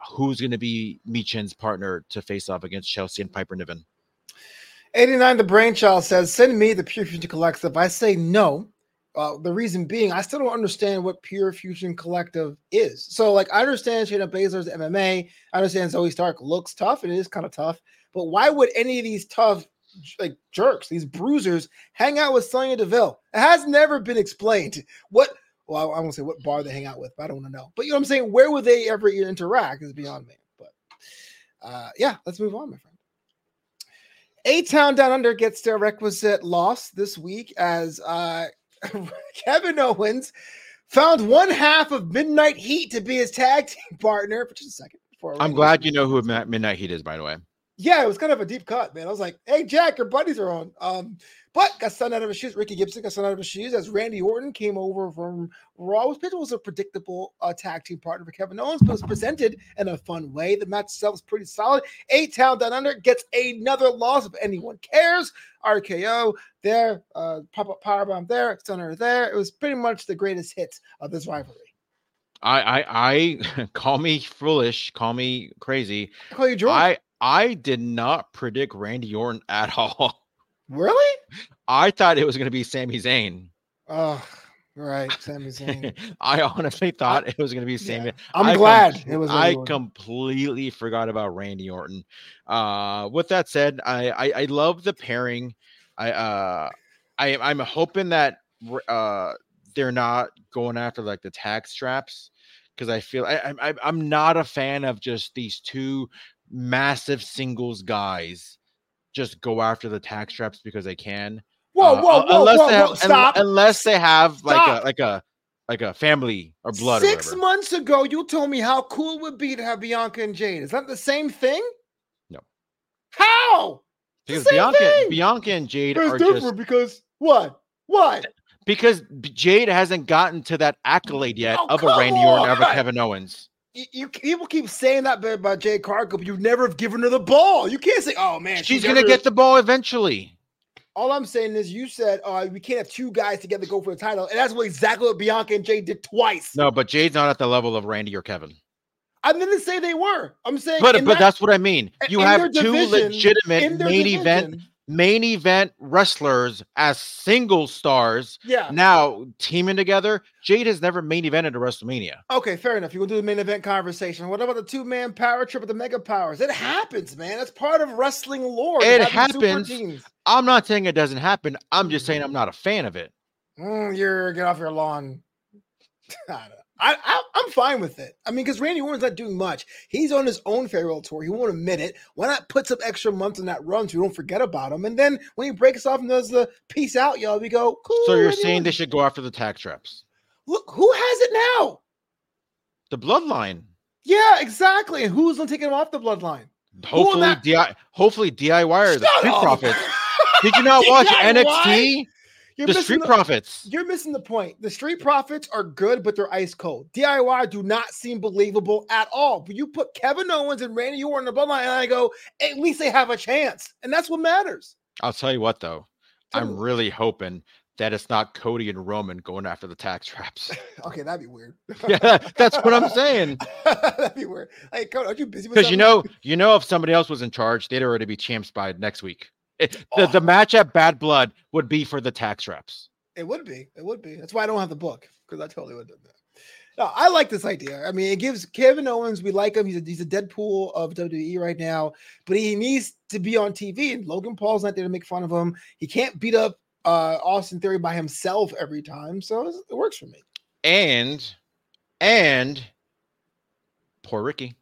who's going to be Michin's partner to face off against Chelsea and Piper Niven. eighty-nine The Brainchild says, send me the Pure Fusion Collective. I say no. Uh, the reason being, I still don't understand what Pure Fusion Collective is. So, like, I understand Shayna Baszler's M M A. I understand Zoe Stark looks tough, and it is kind of tough. But why would any of these tough, like, jerks, these bruisers, hang out with Sonya Deville? It has never been explained. What, well, I won't say what bar they hang out with, but I don't want to know. But you know what I'm saying? Where would they ever interact is beyond me. But, uh, yeah, let's move on, my friend. A-Town Down Under gets their requisite loss this week as uh, Kevin Owens found one half of Midnight Heat to be his tag team partner for just a second. I'm glad you know who Midnight Heat is, by the way. Yeah, it was kind of a deep cut, man. I was like, hey, Jack, your buddies are on. Um, but got sun out of his shoes. Ricky Gibson got sun out of his shoes as Randy Orton came over from Raw. It was a predictable uh, tag team partner for Kevin Owens, but it was presented in a fun way. The match itself was pretty solid. A-Town Down Under gets another loss if anyone cares. R K O there, uh, pop-up powerbomb there, Stunner there. It was pretty much the greatest hits of this rivalry. I, I, I call me foolish, call me crazy. I call you drunk. I, I did not predict Randy Orton at all. Really? I thought it was going to be Sami Zayn. Oh, right, Sami Zayn. I honestly thought I, it was going to be Sami. Yeah, I'm I glad com- it was. I completely forgot about Randy Orton. Uh, with that said, I, I I love the pairing. I uh I I'm hoping that uh they're not going after like the tag straps because I feel I, I I'm not a fan of just these two massive singles guys just go after the tag straps because they can. Whoa, uh, whoa, whoa, unless whoa, they have, whoa, stop. Un- unless they have Stop. like a like a like a family or blood. Six or whatever. months ago, you told me how cool it would be to have Bianca and Jade. Is that the same thing? No. How? Because Bianca, thing. Bianca and Jade it's are different just because what? What? Because Jade hasn't gotten to that accolade yet Oh, of a come Randy Orton, of a on. Kevin Owens. You, you people keep saying that about Jade Cargill, but you never have given her the ball. You can't say, "Oh man, She's, she's gonna never... get the ball eventually." All I'm saying is, you said, "Oh, we can't have two guys together go for the title," and that's what exactly what Bianca and Jade did twice. No, but Jade's not at the level of Randy or Kevin. I didn't say they were. I'm saying, But but that, that's what I mean. You have two division, legitimate main division. event main event wrestlers as single stars. Yeah. Now teaming together. Jade has never main evented a WrestleMania. Okay, fair enough. You will do the main event conversation. What about the two-man power trip with the Mega Powers? It happens, man. That's part of wrestling lore. It happens. I'm not saying it doesn't happen. I'm just saying I'm not a fan of it. Mm, you're get off your lawn. I, I, I'm fine with it. I mean, because Randy Orton's not doing much. He's on his own farewell tour. He won't admit it. Why not put some extra months in that run so we don't forget about him? And then when he breaks off and does the peace out, y'all, we go, cool. So you're Randy saying Orton. they should go after the tag traps? Look, who has it now? The Bloodline. Yeah, exactly. And who's going to take him off the Bloodline? Hopefully, that- D I, hopefully D I Y or the Shut Street up. Profits. Did you not watch D I Y? N X T? You're The missing Street the- Profits. You're missing the point. The Street Profits are good, but they're ice cold. D I Y do not seem believable at all. But you put Kevin Owens and Randy Orton in the Bloodline, and I go, at least they have a chance. And that's what matters. I'll tell you what, though. Tell I'm me. really hoping that it's not Cody and Roman going after the tag traps. Okay, that'd be weird. Yeah, that's what I'm saying. That'd be weird. Hey, Cody, aren't you busy with Because you something? know, you know, if somebody else was in charge, they'd already be champs by next week. It- the, Oh. the match at Bad Blood would be for the tag straps. It would be. It would be. That's why I don't have the book, because I totally would do that. No, I like this idea. I mean, it gives Kevin Owens, we like him. He's a, he's a Deadpool of W W E right now, but he needs to be on T V. And Logan Paul's not there to make fun of him. He can't beat up uh, Austin Theory by himself every time. So it works for me. And, and poor Ricky.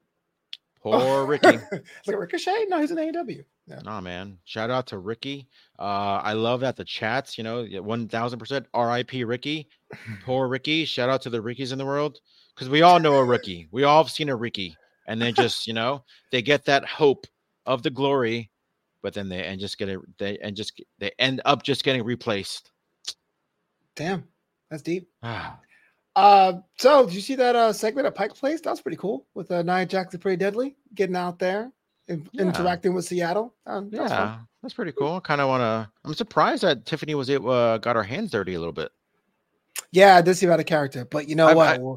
Poor Ricky. It's like Ricochet? No, he's in A E W. Yeah. Nah, man. Shout out to Ricky. Uh, I love that the chats, you know, one thousand percent R I P Ricky. Poor Ricky. Shout out to the Rickies in the world. Because we all know a Ricky. We all have seen a Ricky. And then just, you know, they get that hope of the glory, but then they and just get it, they and just they end up just getting replaced. Damn, that's deep. Ah. Uh, so did you see that uh segment at Pike Place? That was pretty cool with uh, Nia Jax and Pretty Deadly getting out there and Yeah. interacting with Seattle. Um, that was fun. Yeah, that's pretty cool. Kind of want to. I'm surprised that Tiffany was able, uh, got her hands dirty a little bit. Yeah, I did see about a character, but you know I- what? I- We'll-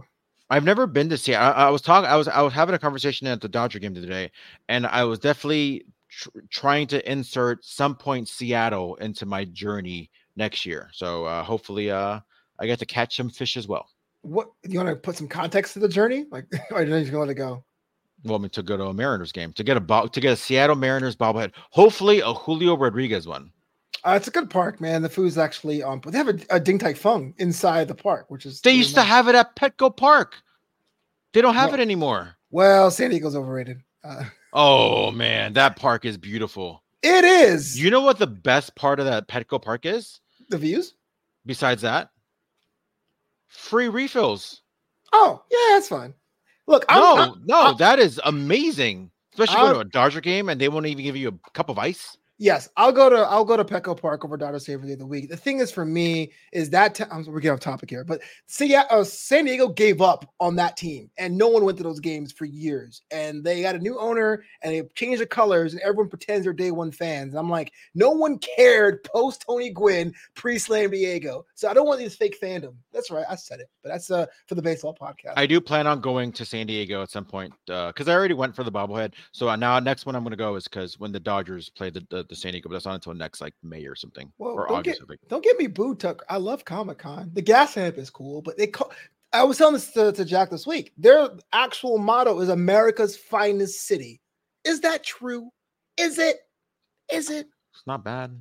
I've never been to see. I, I was talking. I was I was having a conversation at the Dodger game today, and I was definitely tr- trying to insert some point Seattle into my journey next year. So uh, hopefully, uh, I get to catch some fish as well. What you want to put some context to the journey? Like, or are you just gonna let it go? Well, I mean, to go to a Mariners game, to get a bo- to get a Seattle Mariners bobblehead, hopefully a Julio Rodriguez one. Uh, it's a good park, man. The food's actually on, um, but they have a, a Ding Tai Fung inside the park, which is They really used nice. to have it at Petco Park. They don't have No. it anymore. Well, San Diego's overrated. Uh, Oh man, that park is beautiful. it is. You know what the best part of that Petco Park is? The views? Besides that, free refills. Oh, yeah, that's fine. Look, I'm, no, I'm- no, I'm- that is amazing. Especially going I'm- to a Dodger game and they won't even give you a cup of ice. yes, I'll go to I'll go to Petco Park over Dodger Stadium of the week. The thing is, for me, is that t- I'm, we're getting off topic here, but see, uh, San Diego gave up on that team, and no one went to those games for years. And they got a new owner, and they changed the colors, and everyone pretends they're day one fans. And I'm like, no one cared post Tony Gwynn, pre Slam Diego. So I don't want these fake fandom. That's right, I said it, but that's uh for the baseball podcast. I do plan on going to San Diego at some point because uh, I already went for the bobblehead. So now next one I'm going to go is because when the Dodgers play the, the, the San Diego, but that's not until next like May or something Well, or don't August. get- I think. Don't get me booed, Tuck. I love Comic Con. The gas lamp is cool, but they call. I was telling this to, to Jack this week. Their actual motto is America's finest city. Is that true? Is it? Is it? It's not bad.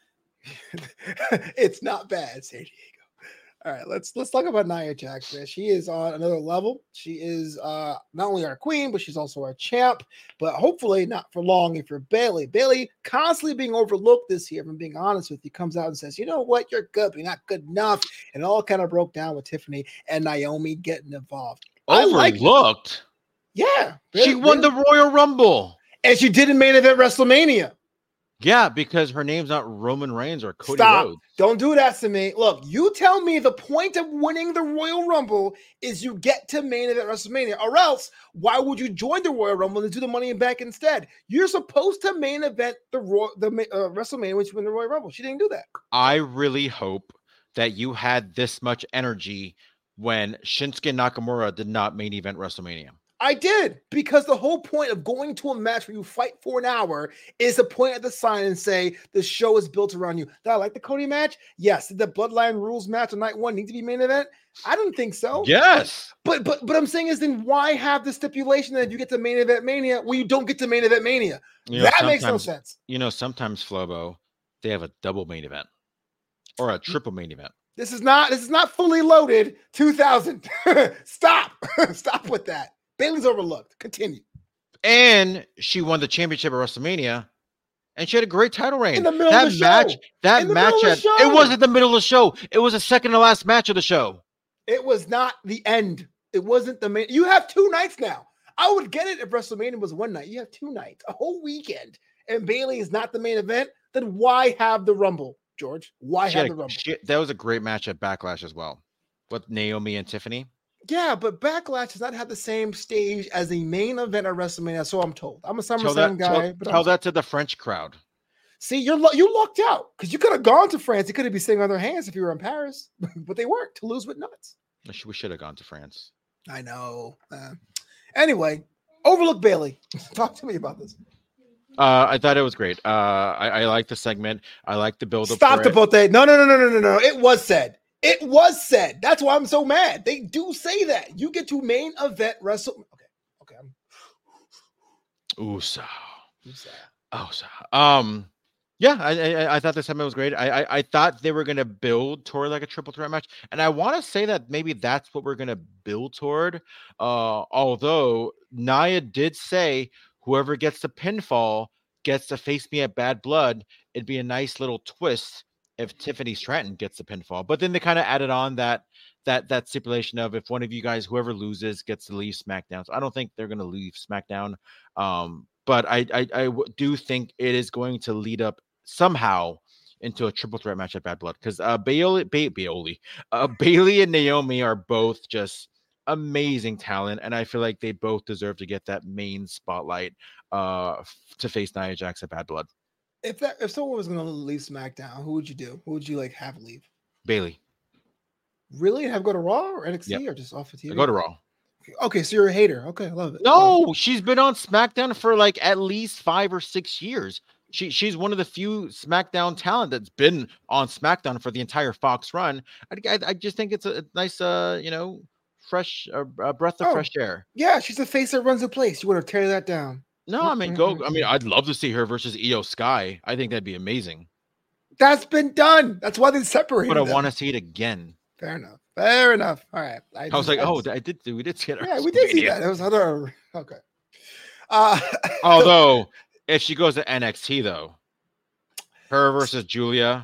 It's not bad, San Diego. All right, let's let's talk about Nia Jax, man. She is on another level. She is uh not only our queen, but she's also our champ. But hopefully not for long. If you're Bailey, Bailey constantly being overlooked this year, if I'm being honest with you, comes out and says, you know what, you're good, but you're not good enough. And it all kind of broke down with Tiffany and Naomi getting involved. I like it. Overlooked. Yeah. She Bailey- won the Royal Rumble. and she did in main event WrestleMania. Yeah, because her name's not Roman Reigns or Cody Stop. Rhodes. Don't do that to me. Look, you tell me the point of winning the Royal Rumble is you get to main event WrestleMania, or else why would you join the Royal Rumble and do the Money in Bank instead? You're supposed to main event the Royal the uh, WrestleMania when you win the Royal Rumble. She didn't do that. I really hope that you had this much energy when Shinsuke Nakamura did not main event WrestleMania. I did, because the whole point of going to a match where you fight for an hour is to point at the sign and say the show is built around you. Did I like the Cody match? Yes. Did the Bloodline Rules match on night one need to be main event? I don't think so. Yes. But but but I'm saying is then why have the stipulation that you get to main event Mania when you don't get to main event Mania? You know, that makes no sometimes- sense. You know, sometimes Flobo, they have a double main event or a triple main event. This is not this is not fully loaded two thousand. Stop. Stop with that. Bailey's overlooked. Continue. And she won the championship at WrestleMania, and she had a great title reign. In the middle that of the match, show. that In the match, middle of had, the show. it wasn't the middle of the show. It was the second to last match of the show. It was not the end. It wasn't the main. You have two nights now. I would get it if WrestleMania was one night. You have two nights, a whole weekend, and Bailey is not the main event. Then why have the Rumble, George? Why She have had the a- Rumble? she- that was a great match at Backlash as well, with Naomi and Tiffany. Yeah, but Backlash does not have the same stage as the main event at WrestleMania. So I'm told. I'm a Tell SummerSlam that, guy, tell, but tell I'm that to the French crowd. see, you're lu- you lucked out because you could have gone to France. You could have been sitting on their hands if you were in Paris, but they weren't. Toulouse with nuts. We should- we should have gone to France. I know. Uh, anyway, overlook Bailey. Talk to me about this. Uh, I thought it was great. Uh, I, I like the segment. I like the build up. Stop the both. No, no, no, no, no, no, no. It was said. It was said. That's why I'm so mad. They do say that. You get to main event wrestle. Okay. Okay. I'm, Uso. I'm sad. Uso. Um, yeah, I, I I thought the segment was great. I, I I thought they were gonna build toward like a triple threat match, and I want to say that maybe that's what we're gonna build toward. Uh, although Nia did say whoever gets the pinfall gets to face me at Bad Blood. It'd be a nice little twist if Tiffany Stratton gets the pinfall. But then they kind of added on that that that stipulation of if one of you guys, whoever loses, gets to leave SmackDown. So I don't think they're going to leave SmackDown. Um, but I, I I w- do think it is going to lead up somehow into a triple threat match at Bad Blood because uh, Bailey, ba- Bailey, uh, Bailey and Naomi are both just amazing talent, and I feel like they both deserve to get that main spotlight uh, f- to face Nia Jax at Bad Blood. If that if someone was going to leave SmackDown, who would you do? Who would you like have leave? Bailey, Really? Have go to Raw or N X T Yep. or just off of T V? go to Raw. Okay, so you're a hater. Okay, I love it. No, love it. she's been on SmackDown for like at least five or six years. She she's one of the few SmackDown talent that's been on SmackDown for the entire Fox run. I I, I just think it's a nice, uh, you know, fresh uh, uh, breath of Oh, fresh air. Yeah, she's the face that runs the place. You want to tear that down? No, I mean, go. I mean, I'd love to see her versus Io Sky. I think that'd be amazing. That's been done. That's why they separated. But I them. want to see it again. Fair enough. Fair enough. All right. I, I was like, oh, I did. We did see it. Yeah, we did see that. It was other. Okay. Uh, Although, if she goes to N X T, though, her versus Julia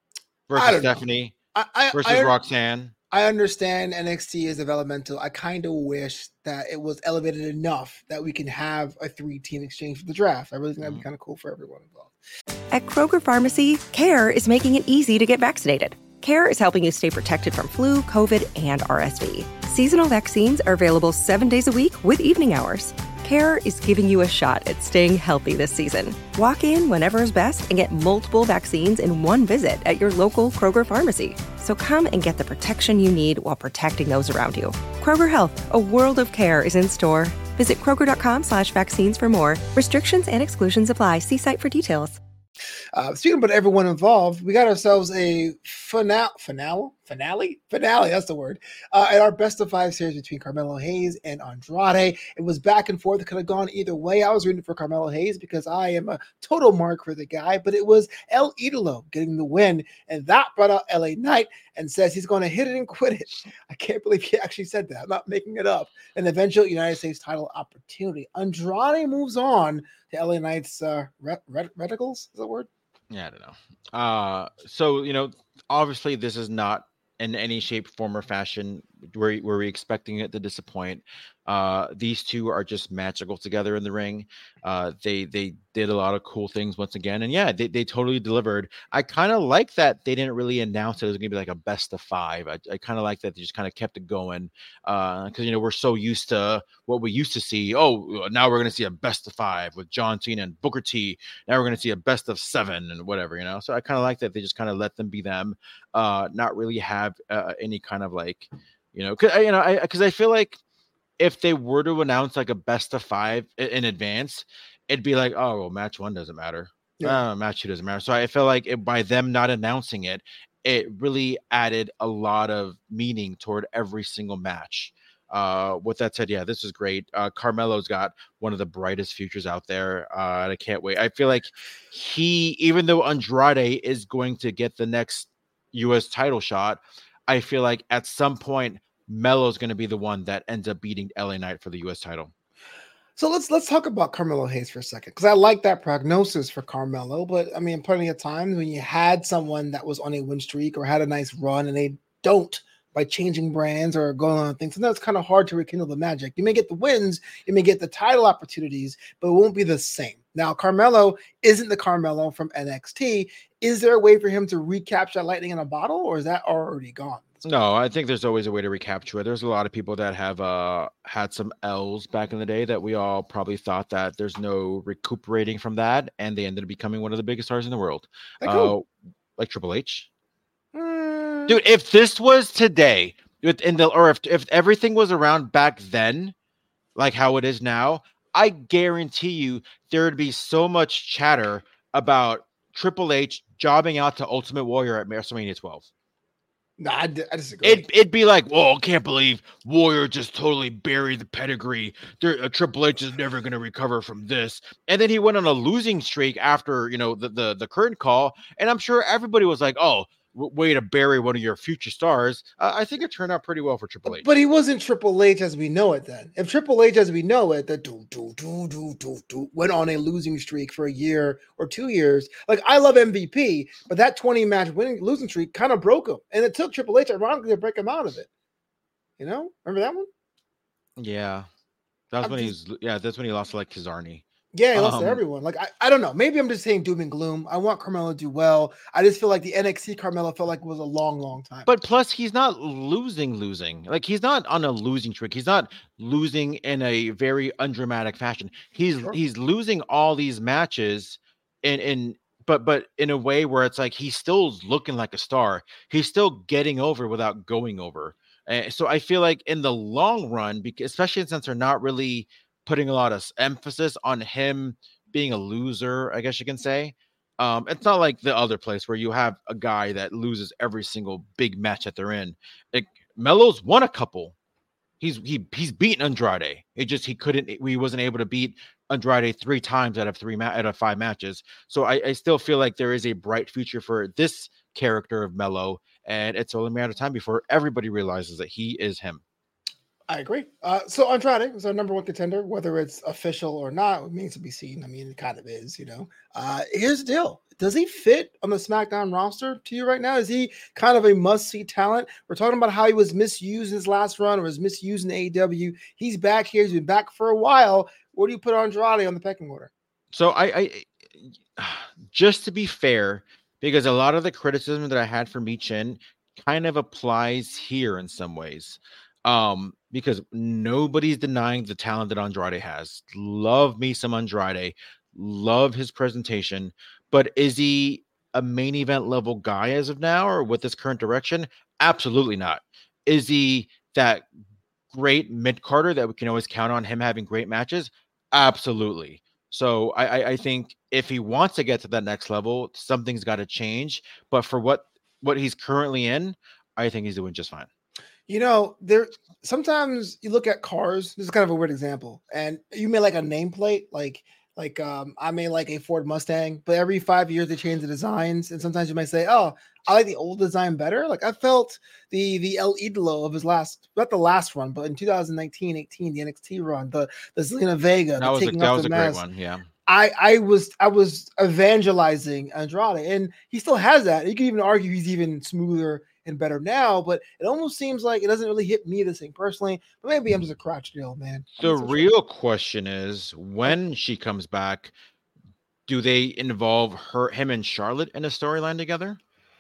versus Stephanie I, I, versus I, Roxanne. I understand N X T is developmental. I kind of wish that it was elevated enough that we can have a three-team exchange for the draft. I really think that'd be kind of cool for everyone involved. At Kroger Pharmacy, CARE is making it easy to get vaccinated. CARE is helping you stay protected from flu, COVID, and R S V. Seasonal vaccines are available seven days a week with evening hours. CARE is giving you a shot at staying healthy this season. Walk in whenever is best and get multiple vaccines in one visit at your local Kroger pharmacy. So come and get the protection you need while protecting those around you. Kroger Health, a world of care is in store. Visit Kroger.com slash vaccines for more. Restrictions and exclusions apply. See site for details. Uh, speaking about everyone involved, we got ourselves a finale, finale, finale, finale. That's the word. Uh, at our best of five series between Carmelo Hayes and Andrade, it was back and forth. It could have gone either way. I was rooting for Carmelo Hayes because I am a total mark for the guy, but it was El Idolo getting the win, and that brought out L A Knight and says he's going to hit it and quit it. I can't believe he actually said that. I'm not making it up. An eventual United States title opportunity. Andrade moves on to L A Knight's uh, ret- ret- reticles. Is that a word? Yeah, I don't know. Uh, so, you know, obviously this is not in any shape, form, or fashion were, were we expecting it to disappoint. Uh, these two are just magical together in the ring. Uh, they they did a lot of cool things once again. And yeah, they, they totally delivered. I kind of like that they didn't really announce it was going to be like a best of five. I, I kind of like that they just kind of kept it going. Because, uh, you know, we're so used to what we used to see. Oh, now we're going to see a best of five with John Cena and Booker T. Now we're going to see a best of seven and whatever, you know. So I kind of like that they just kind of let them be them, uh, not really have uh, any kind of like, you know, cause, you know, I because I feel like if they were to announce like a best of five in, in advance, it'd be like, oh, well, match one doesn't matter. Yeah. Uh, match two doesn't matter. So I feel like it, by them not announcing it, it really added a lot of meaning toward every single match. Uh, with that said, yeah, this is great. Uh, Carmelo's got one of the brightest futures out there. Uh, and I can't wait. I feel like he, even though Andrade is going to get the next U S title shot, I feel like at some point Melo's going to be the one that ends up beating L A Knight for the U S title. So let's let's talk about Carmelo Hayes for a second, because I like that prognosis for Carmelo. But I mean, plenty of times when you had someone that was on a win streak or had a nice run and they don't by changing brands or going on things, and that's kind of hard to rekindle the magic. You may get the wins, you may get the title opportunities, but it won't be the same. Now, Carmelo isn't the Carmelo from N X T. Is there a way for him to recapture that lightning in a bottle, or is that already gone? No, I think there's always a way to recapture it. There's a lot of people that have uh, had some L's back in the day that we all probably thought that there's no recuperating from that, and they ended up becoming one of the biggest stars in the world. Like, uh, like Triple H. Mm. Dude, if this was today, in the or if, if everything was around back then, like how it is now, I guarantee you there would be so much chatter about Triple H jobbing out to Ultimate Warrior at WrestleMania twelve. No, I, I disagree. It, it'd be like, whoa, I can't believe Warrior just totally buried the pedigree. There, uh, Triple H is never going to recover from this. And then he went on a losing streak after, you know, the, the, the curtain call. And I'm sure everybody was like, oh, w- way to bury one of your future stars. Uh, I think it turned out pretty well for Triple H. But he wasn't Triple H as we know it then. If Triple H as we know it, that do, do, do, do, do, do, went on a losing streak for a year or two years. Like, I love M V P, but that twenty match winning losing streak kind of broke him. And it took Triple H, ironically, to break him out of it. You know? Remember that one? Yeah. That was I'm when just, he was, yeah, that's when he lost to like Kizarny. Yeah, he lost Um, to everyone. Like, I, I don't know. Maybe I'm just saying doom and gloom. I want Carmelo to do well. I just feel like the N X T Carmelo felt like it was a long, long time. But plus, he's not losing, losing. Like, he's not on a losing streak. He's not losing in a very undramatic fashion. He's Sure. he's losing all these matches in in but but in a way where it's like he's still looking like a star. He's still getting over without going over. Uh, so I feel like in the long run, because especially since they're not really putting a lot of emphasis on him being a loser, I guess you can say. Um, it's not like the other place where you have a guy that loses every single big match that they're in. Like Melo's won a couple. He's he he's beaten Andrade. It just he couldn't. He wasn't able to beat Andrade three times out of three ma- out of five matches. So I, I still feel like there is a bright future for this character of Melo, and it's only a matter of time before everybody realizes that he is him. I agree. Uh, so Andrade is our number one contender, whether it's official or not. It remains to be seen. I mean, it kind of is, you know. Uh, here's the deal: does he fit on the SmackDown roster to you right now? Is he kind of a must-see talent? We're talking about how he was misused in his last run or was misused in A E W. He's back here. He's been back for a while. Where do you put Andrade on the pecking order? So I, I just to be fair, because a lot of the criticism that I had for Michin kind of applies here in some ways. Um, because nobody's denying the talent that Andrade has. Love me some Andrade, love his presentation, but is he a main event level guy as of now or with this current direction? Absolutely not. Is he that great mid-carder that we can always count on him having great matches? Absolutely. So I, I, I think if he wants to get to that next level, something's got to change. But for what what he's currently in, I think he's doing just fine. You know, there sometimes you look at cars. This is kind of a weird example, and you may like a nameplate, like like um, I may like a Ford Mustang, but every five years they change the designs, and sometimes you might say, "Oh, I like the old design better." Like I felt the the El Idolo of his last, not the last run, but in two thousand nineteen eighteen, the N X T run, the the Zelina Vega, That the was a, taking that off was the a great mask. one. Yeah. I, I was I was evangelizing Andrade, and he still has that. You can even argue he's even smoother and better now, but it almost seems like it doesn't really hit me the same personally. But maybe I'm just a crotchety man. The So real sure. question is when she comes back, do they involve her, him, and Charlotte in a storyline together?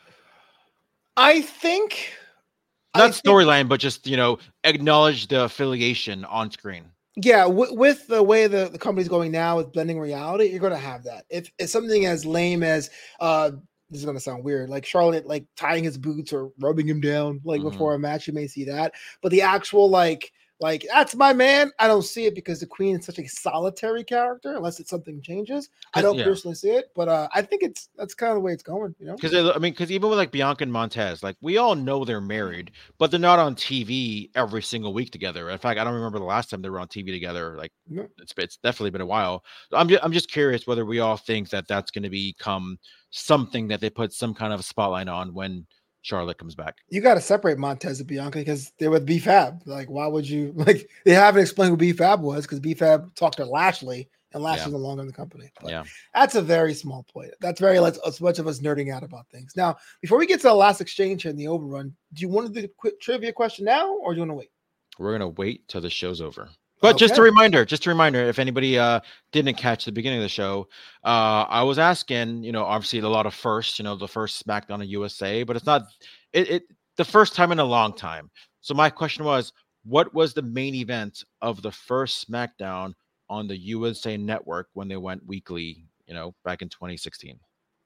I think not storyline, but just you know, acknowledge the affiliation on screen. Yeah, w- with the way the, the company's going now with blending reality, you're going to have that. If it's something as lame as, uh, this is going to sound weird, like Charlotte, like tying his boots or rubbing him down, like Mhm. before a match, you may see that. But the actual, like, like that's my man, I don't see it because the Queen is such a solitary character, unless it's something changes. I don't yeah. personally see it, but uh, I think it's that's kind of the way it's going, you know? Because I mean, because even with like Bianca and Montez, like we all know they're married, but they're not on T V every single week together. In fact, I don't remember the last time they were on T V together. Like Yeah. it's it's definitely been a while. I'm just, I'm just curious whether we all think that that's going to become something that they put some kind of a spotlight on when Charlotte comes back. You got to separate Montez and Bianca because they're with B Fab. Like, why would you like? They haven't explained who B Fab was because B Fab talked to Lashley, and Lashley's Yeah. no longer in the company. But Yeah. that's a very small point. That's very like as much of us nerding out about things. Now, before we get to the last exchange here in the overrun, do you want to do the quick trivia question now, or do you want to wait? We're gonna wait till the show's over. But just a Okay. reminder, just a reminder, if anybody uh, didn't catch the beginning of the show, uh, I was asking, you know, obviously a lot of firsts, you know, the first SmackDown in U S A, but it's not it, it the first time in a long time. So my question was, what was the main event of the first SmackDown on the U S A Network when they went weekly, you know, back in twenty sixteen?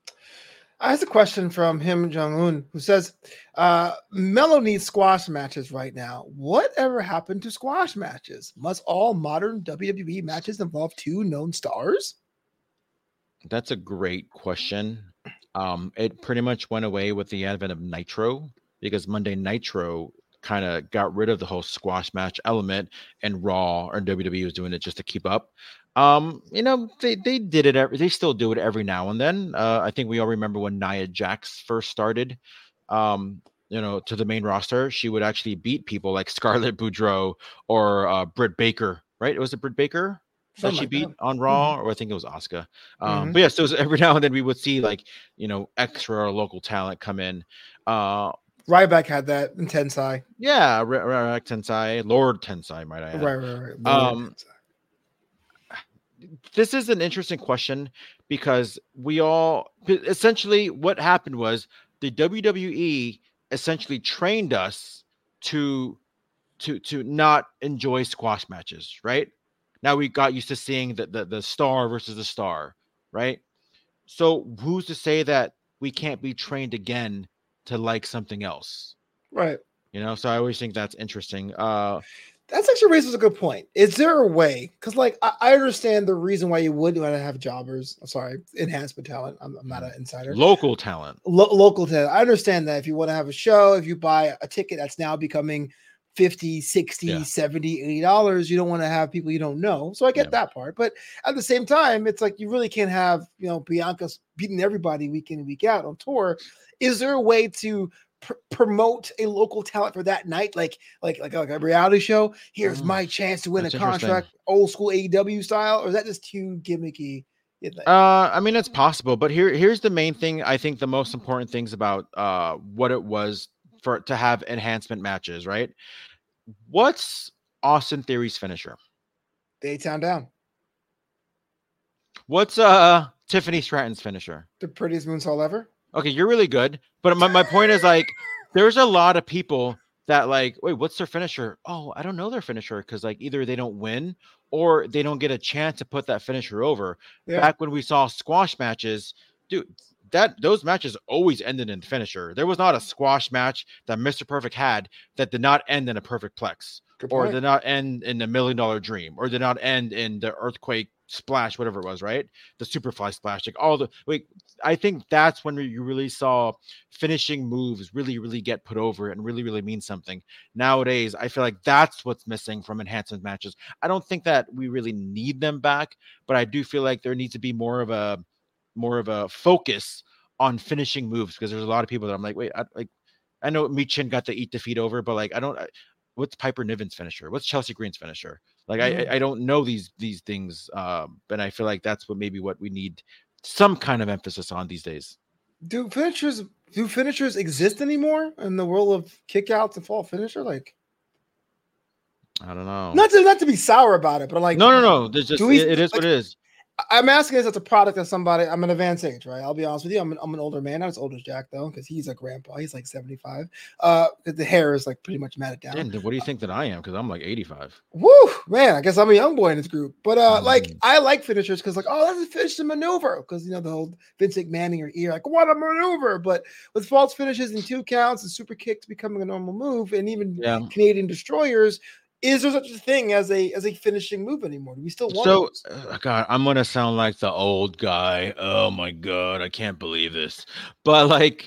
I have a question from him Jong-un who says, uh, Melo needs squash matches right now. Whatever happened to squash matches? Must all modern W W E matches involve two known stars? That's a great question. Um, it pretty much went away with the advent of Nitro because Monday Nitro kind of got rid of the whole squash match element, and Raw or W W E was doing it just to keep up. Um, you know, they, they did it. Every, they still do it every now and then. Uh, I think we all remember when Nia Jax first started, um, you know, to the main roster. She would actually beat people like Scarlett Boudreaux or uh, Britt Baker, right? Was it Britt Baker that Something she like beat that. on Raw? Mhm. Or I think it was Asuka. Um, Mhm. But yes, yeah, so every now and then we would see like, you know, extra or local talent come in. Uh, Ryback had that in Tensai. yeah, Rarak Tensai, Lord Tensai, might I add. Right, right, right. Lord Um, Tensai. This is an interesting question because we all essentially what happened was the W W E essentially trained us to to to not enjoy squash matches, right? Now we got used to seeing the the, the star versus the star, right? So who's to say that we can't be trained again to like something else? Right. You know, so I always think that's interesting. Uh, That's actually raises a good point. Is there a way? Because, like, I, I understand the reason why you would want to have jobbers. I'm sorry, enhancement talent. I'm, I'm not an insider. Local talent. Lo- local talent. I understand that if you want to have a show, if you buy a ticket that's now becoming fifty, sixty, Yeah. seventy, eighty dollars, you don't want to have people you don't know. So I get Yeah. that part. But at the same time, it's like you really can't have, you know, Bianca beating everybody week in and week out on tour. Is there a way to pr- promote a local talent for that night? Like, like, like, like a reality show. Here's Mm, my chance to win a that's interesting. contract, old school A E W style, or is that just too gimmicky? You think? Uh, I mean, it's possible, but here, here's the main thing. I think the most important things about uh what it was for to have enhancement matches, right? What's Austin Theory's finisher? Daytown Down, What's uh Tiffany Stratton's finisher? the prettiest moonsault ever. Okay, you're really good, but my, my point is like, there's a lot of people that like, wait, what's their finisher? Oh, I don't know their finisher because like either they don't win or they don't get a chance to put that finisher over. Yeah. Back when we saw squash matches, dude, that those matches always ended in finisher. There was not a squash match that Mister Perfect had that did not end in a perfect plex, Good or point. did not end in a million dollar dream, or did not end in the earthquake splash, whatever it was, right? The Superfly splash, like all the like. I think that's when you really saw finishing moves really, really get put over and really, really mean something. Nowadays, I feel like that's what's missing from enhancement matches. I don't think that we really need them back, but I do feel like there needs to be more of a more of a focus on finishing moves, because there's a lot of people that I'm like, wait, I, like I know Michin got to eat defeat over, but like I don't. I, what's Piper Niven's finisher? What's Chelsea Green's finisher? Like Mhm. I I don't know these these things, um, and I feel like that's what maybe what we need some kind of emphasis on these days. Do finishers do finishers exist anymore in the world of kickouts and fall finisher? Like, I don't know. not to not to be sour about it, but like, no, no, no. There's just do we- it, it is like- what it is. I'm asking this as a product of somebody. I'm an advanced age, right? I'll be honest with you. I'm an, I'm an older man, not as old as Jack though, because he's a grandpa. He's like seventy-five. Uh, the hair is like pretty much matted down. Dan, what do you think that I am? Because I'm like eighty-five. Woo, man! I guess I'm a young boy in this group, but uh, like Mhm. I like finishers because, like, oh, that's a finish the maneuver, because you know the whole Vince McMahon in your ear, like, what a maneuver! But with false finishes and two counts and super kicks becoming a normal move, and even Yeah. Canadian destroyers, is there such a thing as a as a finishing move anymore? Do we still want So, those? uh, God, I'm gonna sound like the old guy. Oh my God, I can't believe this. But like,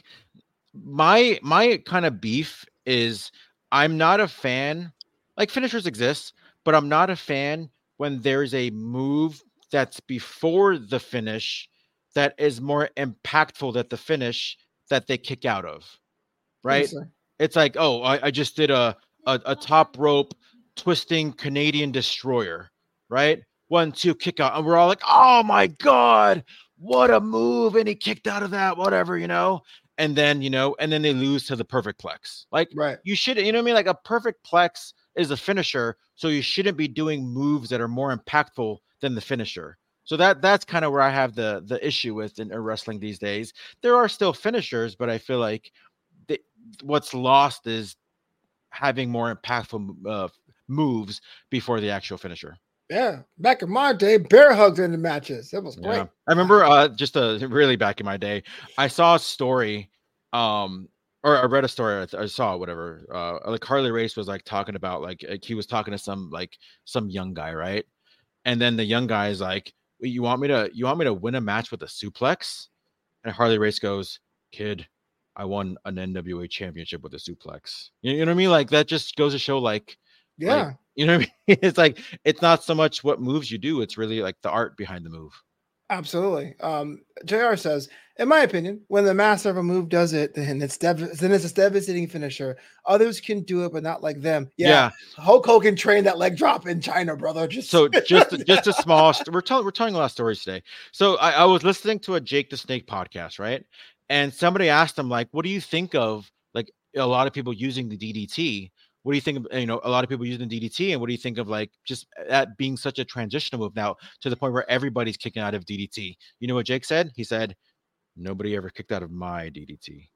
my my kind of beef is I'm not a fan. Like finishers exist, but I'm not a fan when there's a move that's before the finish that is more impactful than the finish that they kick out of. Right? Interesting. It's like, oh, I, I just did a, a a top rope twisting Canadian destroyer, right? One, two, kick out, and we're all like, oh my God, what a move! And he kicked out of that, whatever, you know. And then, you know, and then they lose to the perfect plex. Like, Right. you should, you know what I mean? Like a perfect plex is a finisher, so you shouldn't be doing moves that are more impactful than the finisher. So that that's kind of where I have the the issue with in, in wrestling these days. There are still finishers, but I feel like they, what's lost is having more impactful uh, moves before the actual finisher. Yeah. Back in my day, bear hugs in the matches. That was great. Yeah. I remember uh, just a really back in my day, I saw a story, um, or I read a story, I, I saw whatever. Uh, like Harley Race was like talking about like, like he was talking to some like some young guy, right? And then the young guy is like, "Wait, you want me to you want me to win a match with a suplex?" And Harley Race goes, "Kid, I won an N W A championship with a suplex." You, you know what I mean? Like that just goes to show like, Yeah. like, you know what I mean? It's like it's not so much what moves you do, it's really like the art behind the move. Absolutely. Um, J R says, in my opinion, when the master of a move does it, then it's dev- then it's a devastating finisher. Others can do it, but not like them. Yeah. Yeah. Hulk Hogan trained that leg drop in China, brother. Just So just just a small st- we're telling we're telling a lot of stories today. So I, I was listening to a Jake the Snake podcast, right? And somebody asked him, like, what do you think of like a lot of people using the D D T? What do you think of, you know, a lot of people using the D D T, and what do you think of like just that being such a transitional move now to the point where everybody's kicking out of D D T? You know what Jake said? He said, nobody ever kicked out of my D D T.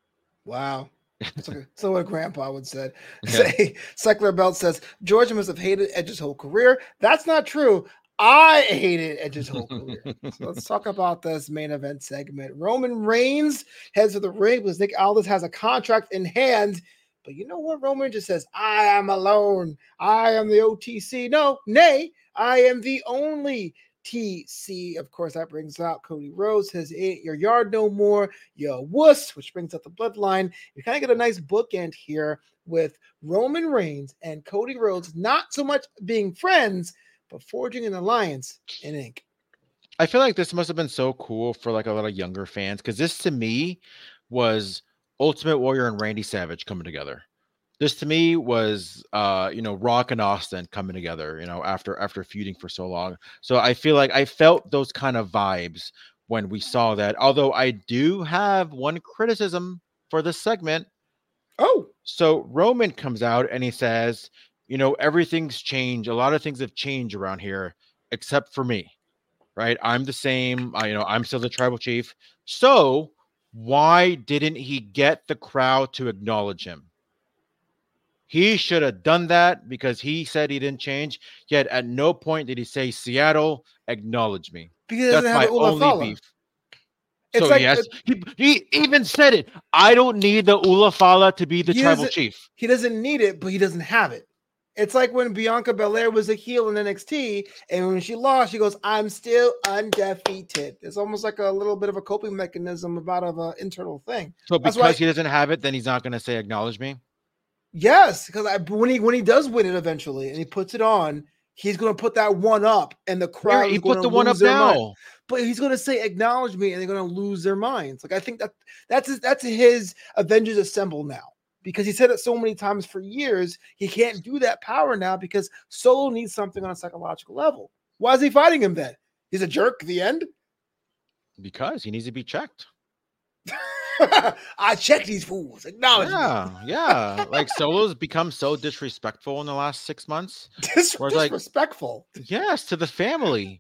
wow. That's like- So what Grandpa would said. Yeah. Say Secular Belt says Georgia must have hated Edge's whole career. That's not true. I hated Edge's whole career. So let's talk about this main event segment. Roman Reigns heads to the ring because Nick Aldis has a contract in hand. But you know what? Roman just says, I am alone. I am the O T C. No, nay, I am the only T C. Of course, that brings out Cody Rhodes, says, ain't your yard no more, you wuss, which brings out the bloodline. You kind of get a nice bookend here with Roman Reigns and Cody Rhodes, not so much being friends, but forging an alliance in ink. I feel like this must have been so cool for like a lot of younger fans, because this to me was Ultimate Warrior and Randy Savage coming together. This to me was, uh, you know, Rock and Austin coming together, you know, after after feuding for so long. So I feel like I felt those kind of vibes when we saw that. Although I do have one criticism for this segment. Oh, so Roman comes out and he says, you know, everything's changed. A lot of things have changed around here, except for me. Right? I'm the same. I, you know, I'm still the tribal chief. So why didn't he get the crowd to acknowledge him? He should have done that because he said he didn't change. Yet at no point did he say, Seattle, acknowledge me. Because that's my only Fala. beef. It's so like, yes, he, he even said it. I don't need the Ula Fala to be the tribal chief. He doesn't need it, but he doesn't have it. It's like when Bianca Belair was a heel in N X T, and when she lost, she goes, I'm still undefeated. It's almost like a little bit of a coping mechanism about an internal thing. So because why, he doesn't have it, then he's not going to say, acknowledge me? Yes, because I, when he when he does win it eventually, and he puts it on, he's going to put that one up, and the crowd he is put the one up now. Mind. But he's going to say, acknowledge me, and they're going to lose their minds. Like I think that that's his, that's his Avengers Assemble now. Because he said it so many times for years, he can't do that power now because Solo needs something on a psychological level. Why is he fighting him then? He's a jerk at the end? Because he needs to be checked. I check these fools. Acknowledge yeah, me. Yeah. Like Solo's become so disrespectful in the last six months. Dis- disrespectful? Like, yes, to the family.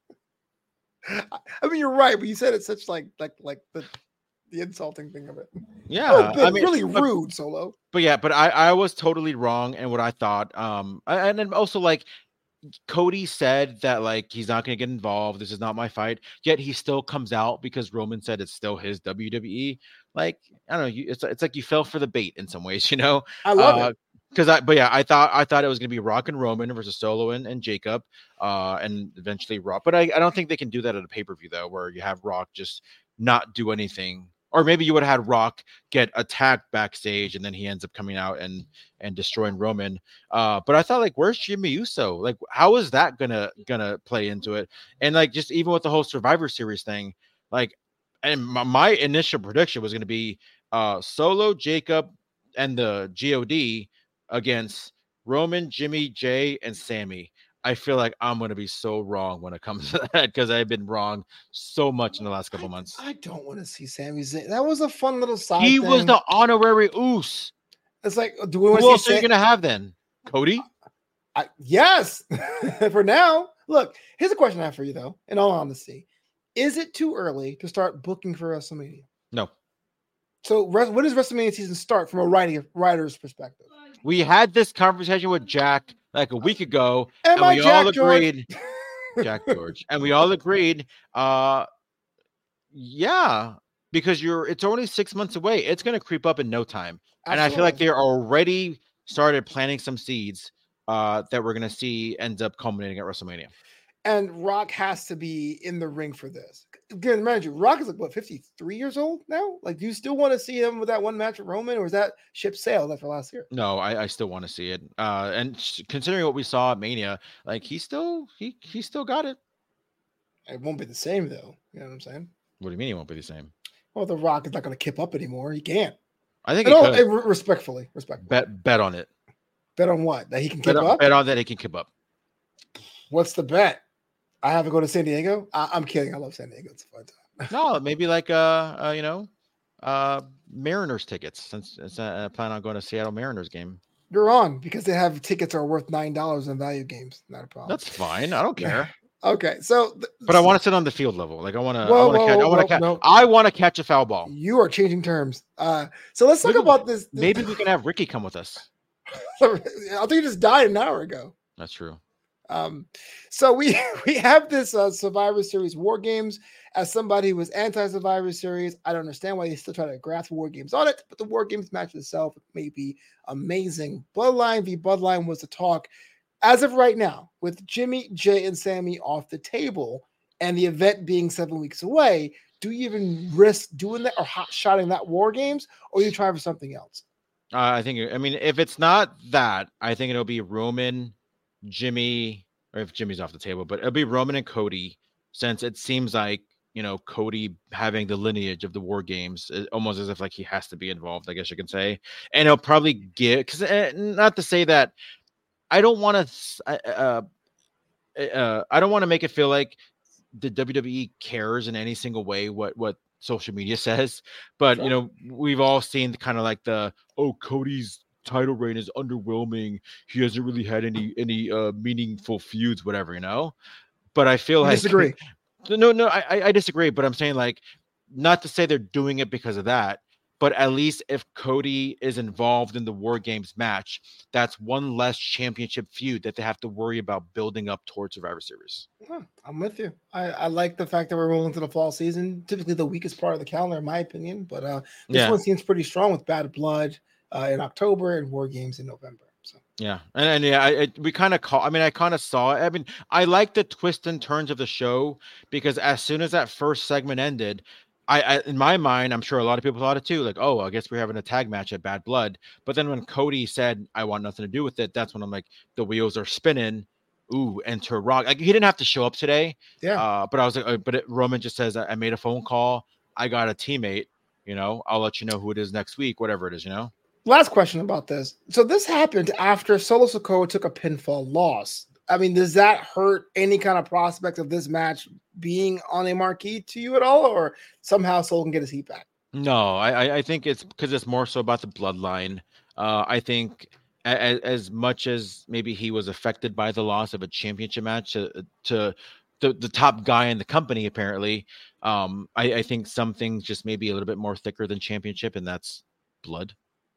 I mean, you're right, but you said it's such like like like the the insulting thing of it. Yeah, I mean, really but, rude, Solo. But yeah, but I, I was totally wrong in what I thought. Um, and then also like Cody said that like he's not going to get involved. This is not my fight. Yet he still comes out because Roman said it's still his W W E. Like I don't know, you, it's it's like you fell for the bait in some ways, you know. I love uh, it. Because I, but yeah, I thought I thought it was going to be Rock and Roman versus Solo and, and Jacob, uh, and eventually Rock. But I, I don't think they can do that at a pay per view though, where you have Rock just not do anything. Or maybe you would have had Rock get attacked backstage and then he ends up coming out and and destroying Roman. Uh, but I thought, like, where's Jimmy Uso? Like, how is that gonna gonna play into it? And like, just even with the whole Survivor Series thing, like, and my, my initial prediction was gonna be uh, Solo, Jacob, and the G O D against Roman, Jimmy, Jay, and Sammy. I feel like I'm going to be so wrong when it comes to that because I've been wrong so much in the last couple I, months. I don't want to see Sami Zayn. That was a fun little side He thing. was the honorary Oos. It's like, do we want Who to else see are you going to have then? Cody? I, yes. For now. Look, here's a question I have for you, though, in all honesty. Is it too early to start booking for WrestleMania? No. So when does WrestleMania season start from a writing, writer's perspective? We had this conversation with Jack like a week ago, Am and I we Jack all agreed. George? Jack George, and we all agreed. Uh, yeah, because you're. It's only six months away. It's going to creep up in no time, Absolutely. And I feel like they're already started planting some seeds uh, that we're going to see ends up culminating at WrestleMania. And Rock has to be in the ring for this. Again, mind you, Rock is like, what, fifty-three years old now? Like, do you still want to see him with that one match with Roman, or is that ship sailed after last year? No, I, I still want to see it. Uh, and sh- considering what we saw at Mania, like, he still, he, he still got it. It won't be the same, though. You know what I'm saying? What do you mean it won't be the same? Well, The Rock is not going to kip up anymore. He can't. I think and he all, could. and respectfully, respectfully. Bet, bet on it. Bet on what? That he can bet kip on, up? Bet on that he can kip up. What's the bet? I have to go to San Diego? I, I'm kidding. I love San Diego. It's a fun time. No, maybe like uh, uh you know, uh Mariners tickets, since uh, I plan on going to Seattle Mariners game. You're on because they have tickets that are worth nine dollars in value games. Not a problem. That's fine. I don't care. Okay, so th- but I want to sit on the field level. Like I want to. Whoa, I want to whoa, catch. I want to whoa, catch. no. I want to catch a foul ball. You are changing terms. Uh, so let's talk maybe, about this, this. Maybe we can have Ricky come with us. I think you just died an hour ago. That's true. Um, so we we have this uh, Survivor Series War Games. As somebody who was anti-Survivor Series, I don't understand why they still try to graft War Games on it, but the War Games match itself may be amazing. Bloodline v. Bloodline was the talk. As of right now, with Jimmy, Jay, and Sammy off the table and the event being seven weeks away, do you even risk doing that or hot-shotting that War Games, or are you trying for something else? Uh, I think, I mean, if it's not that, I think it'll be Roman, Jimmy, or if Jimmy's off the table, but it'll be Roman and Cody, since it seems like, you know, Cody having the lineage of the War Games, almost as if like he has to be involved, I guess you can say. And he'll probably get, because uh, not to say that I don't want to, uh, uh, I don't want to make it feel like the W W E cares in any single way what what social media says, but sure. You know, we've all seen the kind of like the, oh, Cody's title reign is underwhelming. He hasn't really had any any uh, meaningful feuds, whatever, you know. But I feel I like disagree. No, no, I, I disagree. But I'm saying, like, not to say they're doing it because of that, but at least if Cody is involved in the War Games match, that's one less championship feud that they have to worry about building up towards Survivor Series. Huh, I'm with you. I, I like the fact that we're rolling to the fall season, typically the weakest part of the calendar, in my opinion. But uh, this yeah. one seems pretty strong with Bad Blood uh, in October and War Games in November. So. Yeah, and, and yeah, I, I, we kind of call. I mean, I kind of saw it. I mean, I like the twists and turns of the show because as soon as that first segment ended, I, I in my mind, I'm sure a lot of people thought it too. Like, oh, I guess we're having a tag match at Bad Blood. But then when Cody said, "I want nothing to do with it," that's when I'm like, the wheels are spinning. Ooh, enter Rock. Like, he didn't have to show up today. Yeah. Uh, but I was like, uh, but it, Roman just says, I made a phone call. I got a teammate. You know, I'll let you know who it is next week. Whatever it is, you know. Last question about this. So this happened after Solo Sikoa took a pinfall loss. I mean, does that hurt any kind of prospect of this match being on a marquee to you at all, or somehow Solo can get his heat back? No, I, I think it's because it's more so about the bloodline. Uh, I think as, as much as maybe he was affected by the loss of a championship match to, to the, the top guy in the company, apparently, um, I, I think some things just maybe a little bit more thicker than championship, and that's blood.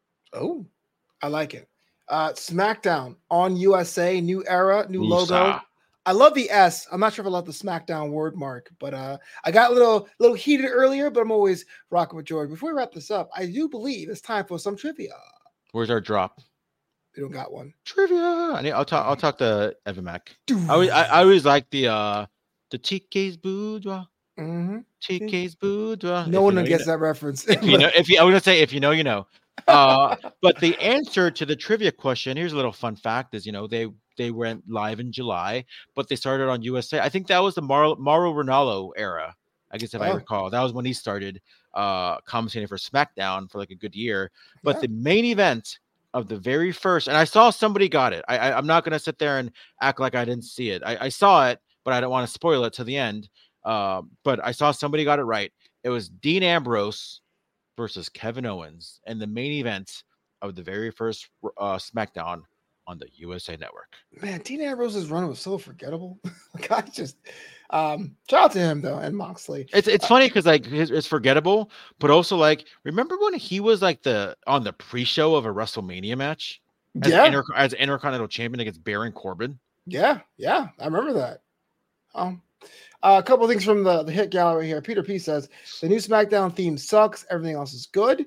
Oh, I like it. Uh, SmackDown on U S A, new era, new Oosa. logo. I love the S. I'm not sure if I love the SmackDown word mark, but uh, I got a little little heated earlier, but I'm always rocking with George. Before we wrap this up, I do believe it's time for some trivia. Where's our drop? We don't got one. Trivia. I need, I'll talk. I'll talk to Evan Mac. I always, I, I always like the uh, the T K's boudoir. Mm-hmm. T K's boudoir. No one gets that reference. If you know, if you, I was gonna say, if you know, you know. Uh, but the answer to the trivia question, here's a little fun fact: is you know they they went live in July, but they started on U S A. I think that was the Mauro, Mauro Ranallo era. I guess if oh. I recall, that was when he started uh, commentating for SmackDown for like a good year. But yeah. the main event of the very first, and I saw somebody got it. I, I I'm not gonna sit there and act like I didn't see it. I, I saw it, but I don't want to spoil it to the end. Uh, but I saw somebody got it right. It was Dean Ambrose versus Kevin Owens in the main event of the very first uh, SmackDown on the U S A Network. Man, Dean Ambrose's run was so forgettable. I just um, shout out to him though, and Moxley. It's it's uh, funny because like it's, it's forgettable, but also like remember when he was like the on the pre-show of a WrestleMania match as yeah, inter, as Intercontinental Champion against Baron Corbin. Yeah, yeah, I remember that. Um. Uh, a couple of things from the, the hit gallery here. Peter P says the new SmackDown theme sucks. Everything else is good.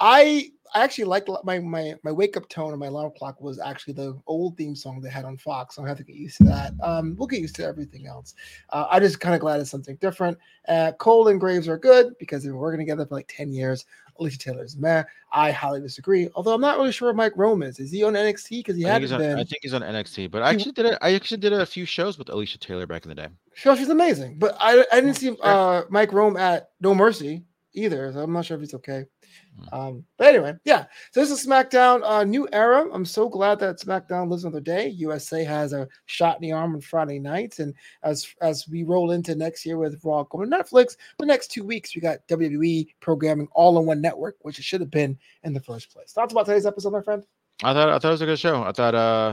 I I actually like my my my wake up tone and my alarm clock was actually the old theme song they had on Fox. So I have to get used to that. Um, we'll get used to everything else. Uh, I'm just kind of glad it's something different. Uh, Cole and Graves are good because they've been working together for like ten years. Alicia Taylor's meh. I highly disagree. Although I'm not really sure where Mike Rome is. Is he on N X T? Because he I hadn't on, been. I think he's on N X T. But I actually did it. I actually did a few shows with Alicia Taylor back in the day. Sure, she's amazing. But I I didn't see uh, Mike Rome at No Mercy either. So I'm not sure if he's okay. Um, but anyway, yeah. So this is SmackDown, uh, new era. I'm so glad that SmackDown lives another day. U S A has a shot in the arm on Friday nights, and as as we roll into next year with Raw going to Netflix, the next two weeks we got W W E programming all on one network, which it should have been in the first place. Thoughts about today's episode, my friend? I thought I thought it was a good show. I thought uh,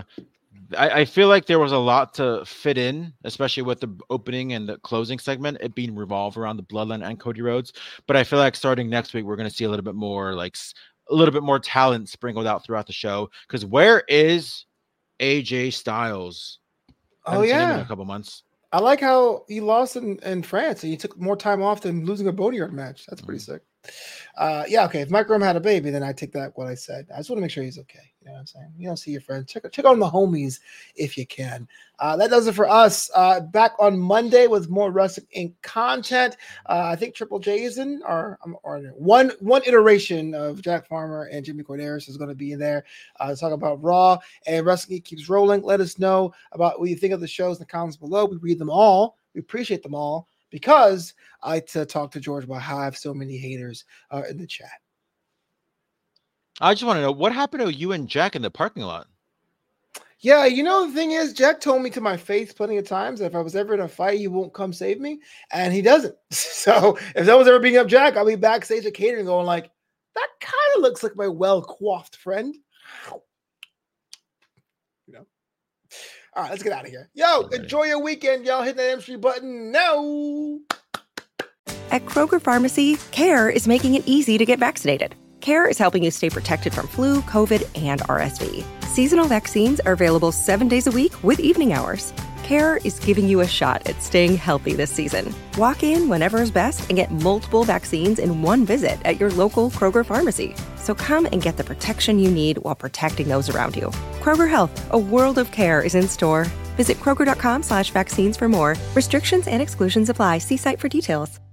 I, I feel like there was a lot to fit in, especially with the opening and the closing segment, it being revolved around the Bloodline and Cody Rhodes. But I feel like starting next week, we're going to see a little bit more, like a little bit more talent sprinkled out throughout the show. Because where is A J Styles? Oh Haven't seen him in yeah, a couple months. I like how he lost in, in France and he took more time off than losing a Boneyard match. That's pretty mm-hmm. sick. Uh, yeah, okay. If Mike Rome had a baby, then I take that what I said. I just want to make sure he's okay. You know what I'm saying? You don't see your friends. Check check on the homies if you can. Uh, that does it for us. Uh, back on Monday with more Wrestling Incorporated content. Uh, I think Triple Jason or, or one one iteration of Jack Farmer and Jimmy Corderas is going to be in there. Uh, to talk about Raw and Wrestling keeps rolling. Let us know about what you think of the shows in the comments below. We read them all. We appreciate them all. Because I to talk to George about how I have so many haters uh, in the chat. I just want to know what happened to you and Jack in the parking lot. Yeah, you know, the thing is, Jack told me to my face plenty of times that if I was ever in a fight, he won't come save me. And he doesn't. So if that was ever beating up Jack, I'll be backstage at catering going like, that kind of looks like my well-coiffed friend. You know. All right, let's get out of here. Yo, okay. Enjoy your weekend, y'all. Hit that M Street button now. At Kroger Pharmacy, CARE is making it easy to get vaccinated. CARE is helping you stay protected from flu, COVID, and R S V. Seasonal vaccines are available seven days a week with evening hours. CARE is giving you a shot at staying healthy this season. Walk in whenever is best and get multiple vaccines in one visit at your local Kroger Pharmacy. So come and get the protection you need while protecting those around you. Kroger Health, a world of care is in store. Visit Kroger.com slash vaccines for more. Restrictions and exclusions apply. See site for details.